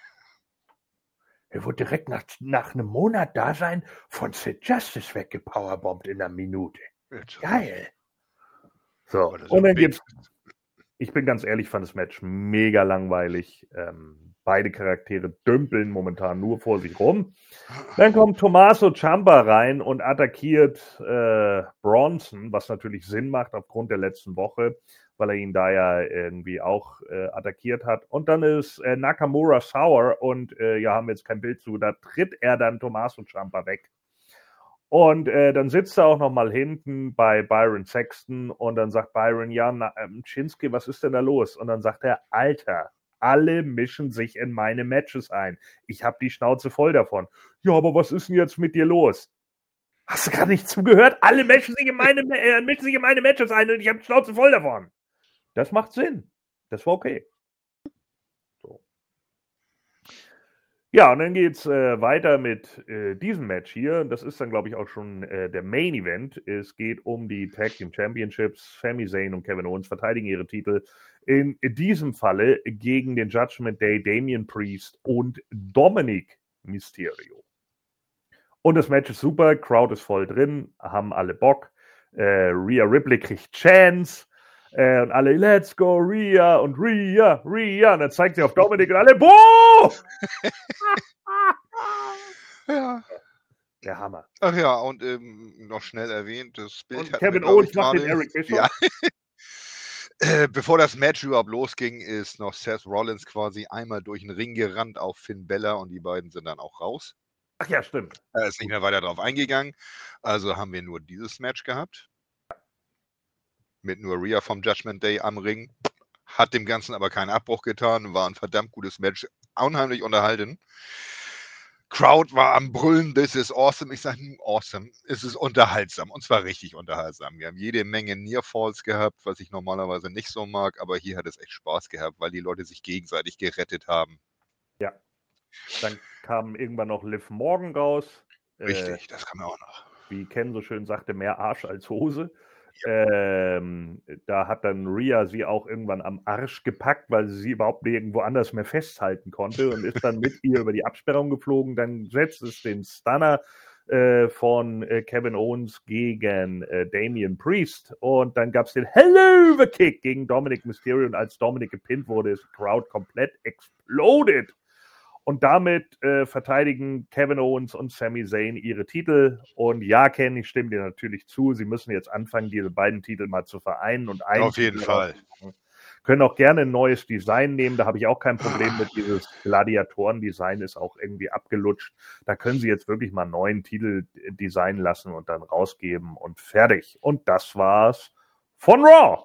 Er wurde direkt nach einem Monat Dasein von Sid Justice weggepowerbombt in einer Minute. Geil. So, und dann gibt's. Ich bin ganz ehrlich, fand das Match mega langweilig. Beide Charaktere dümpeln momentan nur vor sich rum. Dann kommt Tommaso Ciampa rein und attackiert Bronson, was natürlich Sinn macht aufgrund der letzten Woche, weil er ihn da ja irgendwie auch attackiert hat. Und dann ist Nakamura sauer und haben wir jetzt kein Bild zu, da tritt er dann Tommaso Ciampa weg. Und dann sitzt er auch noch mal hinten bei Byron Saxton und dann sagt Byron, Shinsuke, was ist denn da los? Und dann sagt er, Alter, alle mischen sich in meine Matches ein. Ich habe die Schnauze voll davon. Ja, aber was ist denn jetzt mit dir los? Hast du gerade nicht zugehört? Alle mischen sich in meine Matches ein und ich habe die Schnauze voll davon. Das macht Sinn. Das war okay. So. Ja, und dann geht's weiter mit diesem Match hier. Das ist dann, glaube ich, auch schon der Main Event. Es geht um die Tag Team Championships. Sami Zayn und Kevin Owens verteidigen ihre Titel. In diesem Falle gegen den Judgment Day, Damian Priest und Dominic Mysterio. Und das Match ist super. Crowd ist voll drin. Haben alle Bock. Rhea Ripley kriegt Chance. Und alle, let's go, Rhea und Rhea. Und dann zeigt sie auf Dominic und alle, boah! Ja. Der Hammer. Ach ja, und noch schnell erwähnt, das Bild Und hat Kevin Owens macht den Eric Bischoff. Ja. Bevor das Match überhaupt losging, ist noch Seth Rollins quasi einmal durch den Ring gerannt auf Finn Balor und die beiden sind dann auch raus. Ach ja, stimmt. Er ist nicht mehr weiter drauf eingegangen. Also haben wir nur dieses Match gehabt. Mit nur Rhea vom Judgment Day am Ring. Hat dem Ganzen aber keinen Abbruch getan. War ein verdammt gutes Match. Unheimlich unterhalten. Crowd war am Brüllen. This is awesome. Ich sage, awesome. Es ist unterhaltsam. Und zwar richtig unterhaltsam. Wir haben jede Menge Nearfalls gehabt, was ich normalerweise nicht so mag. Aber hier hat es echt Spaß gehabt, weil die Leute sich gegenseitig gerettet haben. Ja. Dann kam irgendwann noch Liv Morgan raus. Richtig, das kam auch noch. Wie Ken so schön sagte, mehr Arsch als Hose. Da hat dann Rhea sie auch irgendwann am Arsch gepackt, weil sie überhaupt nirgendwo anders mehr festhalten konnte und ist dann mit ihr über die Absperrung geflogen. Dann setzt es den Stunner von Kevin Owens gegen Damian Priest und dann gab es den Hello-Kick gegen Dominic Mysterio und als Dominic gepinnt wurde, ist die Crowd komplett exploded. Und damit verteidigen Kevin Owens und Sami Zayn ihre Titel. Und ja, Ken, ich stimme dir natürlich zu. Sie müssen jetzt anfangen, diese beiden Titel mal zu vereinen. Und auf jeden Fall. Können auch gerne ein neues Design nehmen. Da habe ich auch kein Problem mit. Dieses Gladiatoren-Design ist auch irgendwie abgelutscht. Da können sie jetzt wirklich mal einen neuen Titel designen lassen und dann rausgeben und fertig. Und das war's von Raw.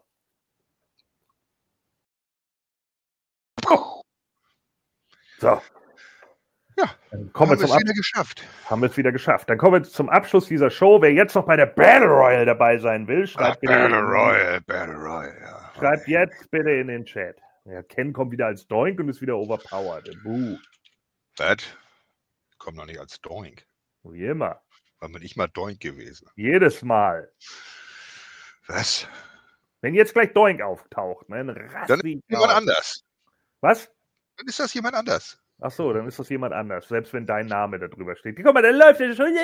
So. Ja, dann haben wir es wieder geschafft. Dann kommen wir zum Abschluss dieser Show. Wer jetzt noch bei der Battle Royale dabei sein will, schreibt Battle Royale, ja. Schreibt jetzt bitte in den Chat. Ja, Ken kommt wieder als Doink und ist wieder overpowered. Buh. Was? Kommt noch nicht als Doink. Wie immer. War mir nicht mal Doink gewesen. Jedes Mal. Was? Wenn jetzt gleich Doink auftaucht, ne, Dann ist jemand anders. Was? Dann ist das jemand anders. Ach so, dann ist das jemand anders, selbst wenn dein Name da drüber steht. Guck mal, da läuft der schon.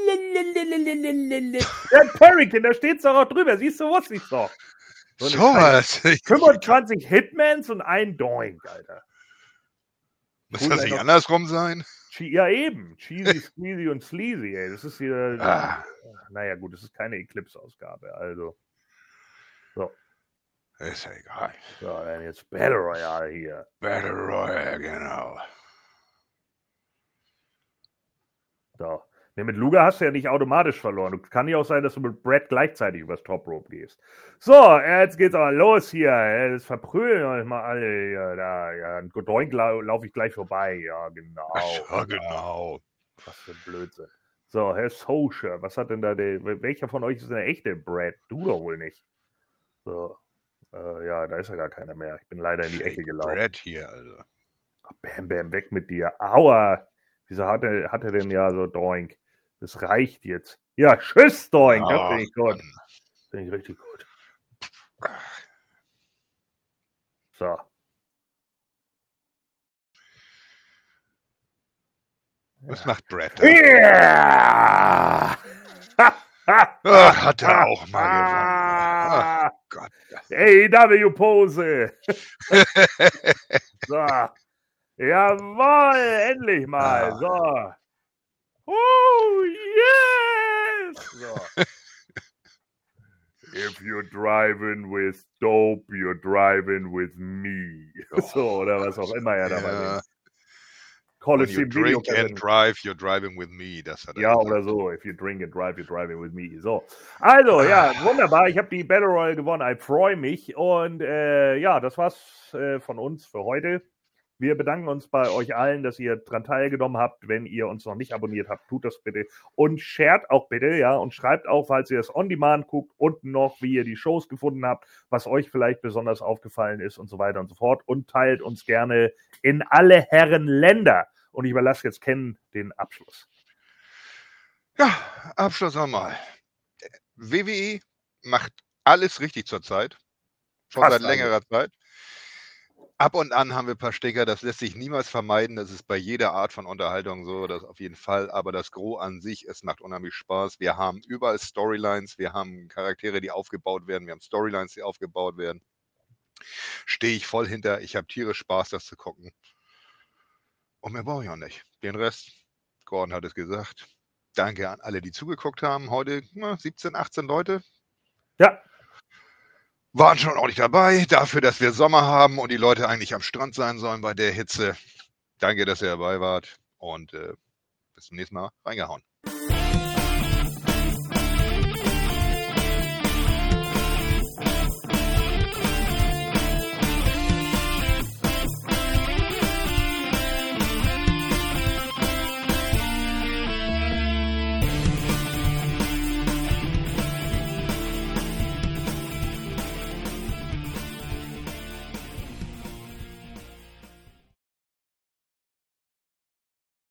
Der Turrican, da steht's doch auch drüber. Siehst du, wusste ich doch. So was. 25 Hitmans und ein Doink, Alter. Muss das nicht andersrum sein? Ja, eben. Cheesy, Squeezy und Sleazy, ey. Das ist hier. Naja, gut, das ist keine Eclipse-Ausgabe, also. So. Ist ja egal. So, dann jetzt Battle Royale hier. Battle Royale, genau. So. Ne, mit Luger hast du ja nicht automatisch verloren. Kann ja auch sein, dass du mit Brad gleichzeitig übers Top Rope gehst. So, jetzt geht's aber los hier. Das verprügeln euch mal alle hier. Da, ja, Doink laufe ich gleich vorbei. Ja, genau. Ja, genau. Was für ein Blödsinn. So, Herr Socher, was hat denn da welcher von euch ist denn der echte Brad? Du doch wohl nicht. So. Ja, da ist ja gar keiner mehr. Ich bin leider in die Ecke gelaufen. Brad hier, also. Bam, bam, weg mit dir. Aua. Wieso hat er denn ja so Doink? Das reicht jetzt. Ja, tschüss, Doink. Das finde ich gut. Finde ich richtig gut. So. Was macht Brad da? Ja! Hat er auch mal gewonnen. Oh Gott. AEW-Pose. So. Jawohl, endlich mal. So. Oh, yes! So. If you're driving with dope, you're driving with me. So, oder was auch immer er dabei denkt. When you drink and drive, you're driving with me. Das hat er ja, oder so. If you drink and drive, you're driving with me. So. Also, ja, wunderbar. Ich habe die Battle Royale gewonnen. Ich freue mich. Und ja, das war's von uns für heute. Wir bedanken uns bei euch allen, dass ihr dran teilgenommen habt. Wenn ihr uns noch nicht abonniert habt, tut das bitte. Und shared auch bitte, ja. Und schreibt auch, falls ihr das On Demand guckt, unten noch, wie ihr die Shows gefunden habt, was euch vielleicht besonders aufgefallen ist und so weiter und so fort. Und teilt uns gerne in alle Herren Länder. Und ich überlasse jetzt Ken den Abschluss. Ja, Abschluss nochmal. WWE macht alles richtig zurzeit. Schon seit längerer Zeit. Ab und an haben wir ein paar Sticker, das lässt sich niemals vermeiden. Das ist bei jeder Art von Unterhaltung so, das auf jeden Fall. Aber das Gros an sich, es macht unheimlich Spaß. Wir haben überall Storylines, wir haben Charaktere, die aufgebaut werden, wir haben Storylines, die aufgebaut werden. Stehe ich voll hinter. Ich habe tierisch Spaß, das zu gucken. Und mehr brauche ich auch nicht. Den Rest, Gordon hat es gesagt. Danke an alle, die zugeguckt haben. Heute 17, 18 Leute. Ja. Waren schon ordentlich dabei, dafür, dass wir Sommer haben und die Leute eigentlich am Strand sein sollen bei der Hitze. Danke, dass ihr dabei wart und bis zum nächsten Mal. Reingehauen.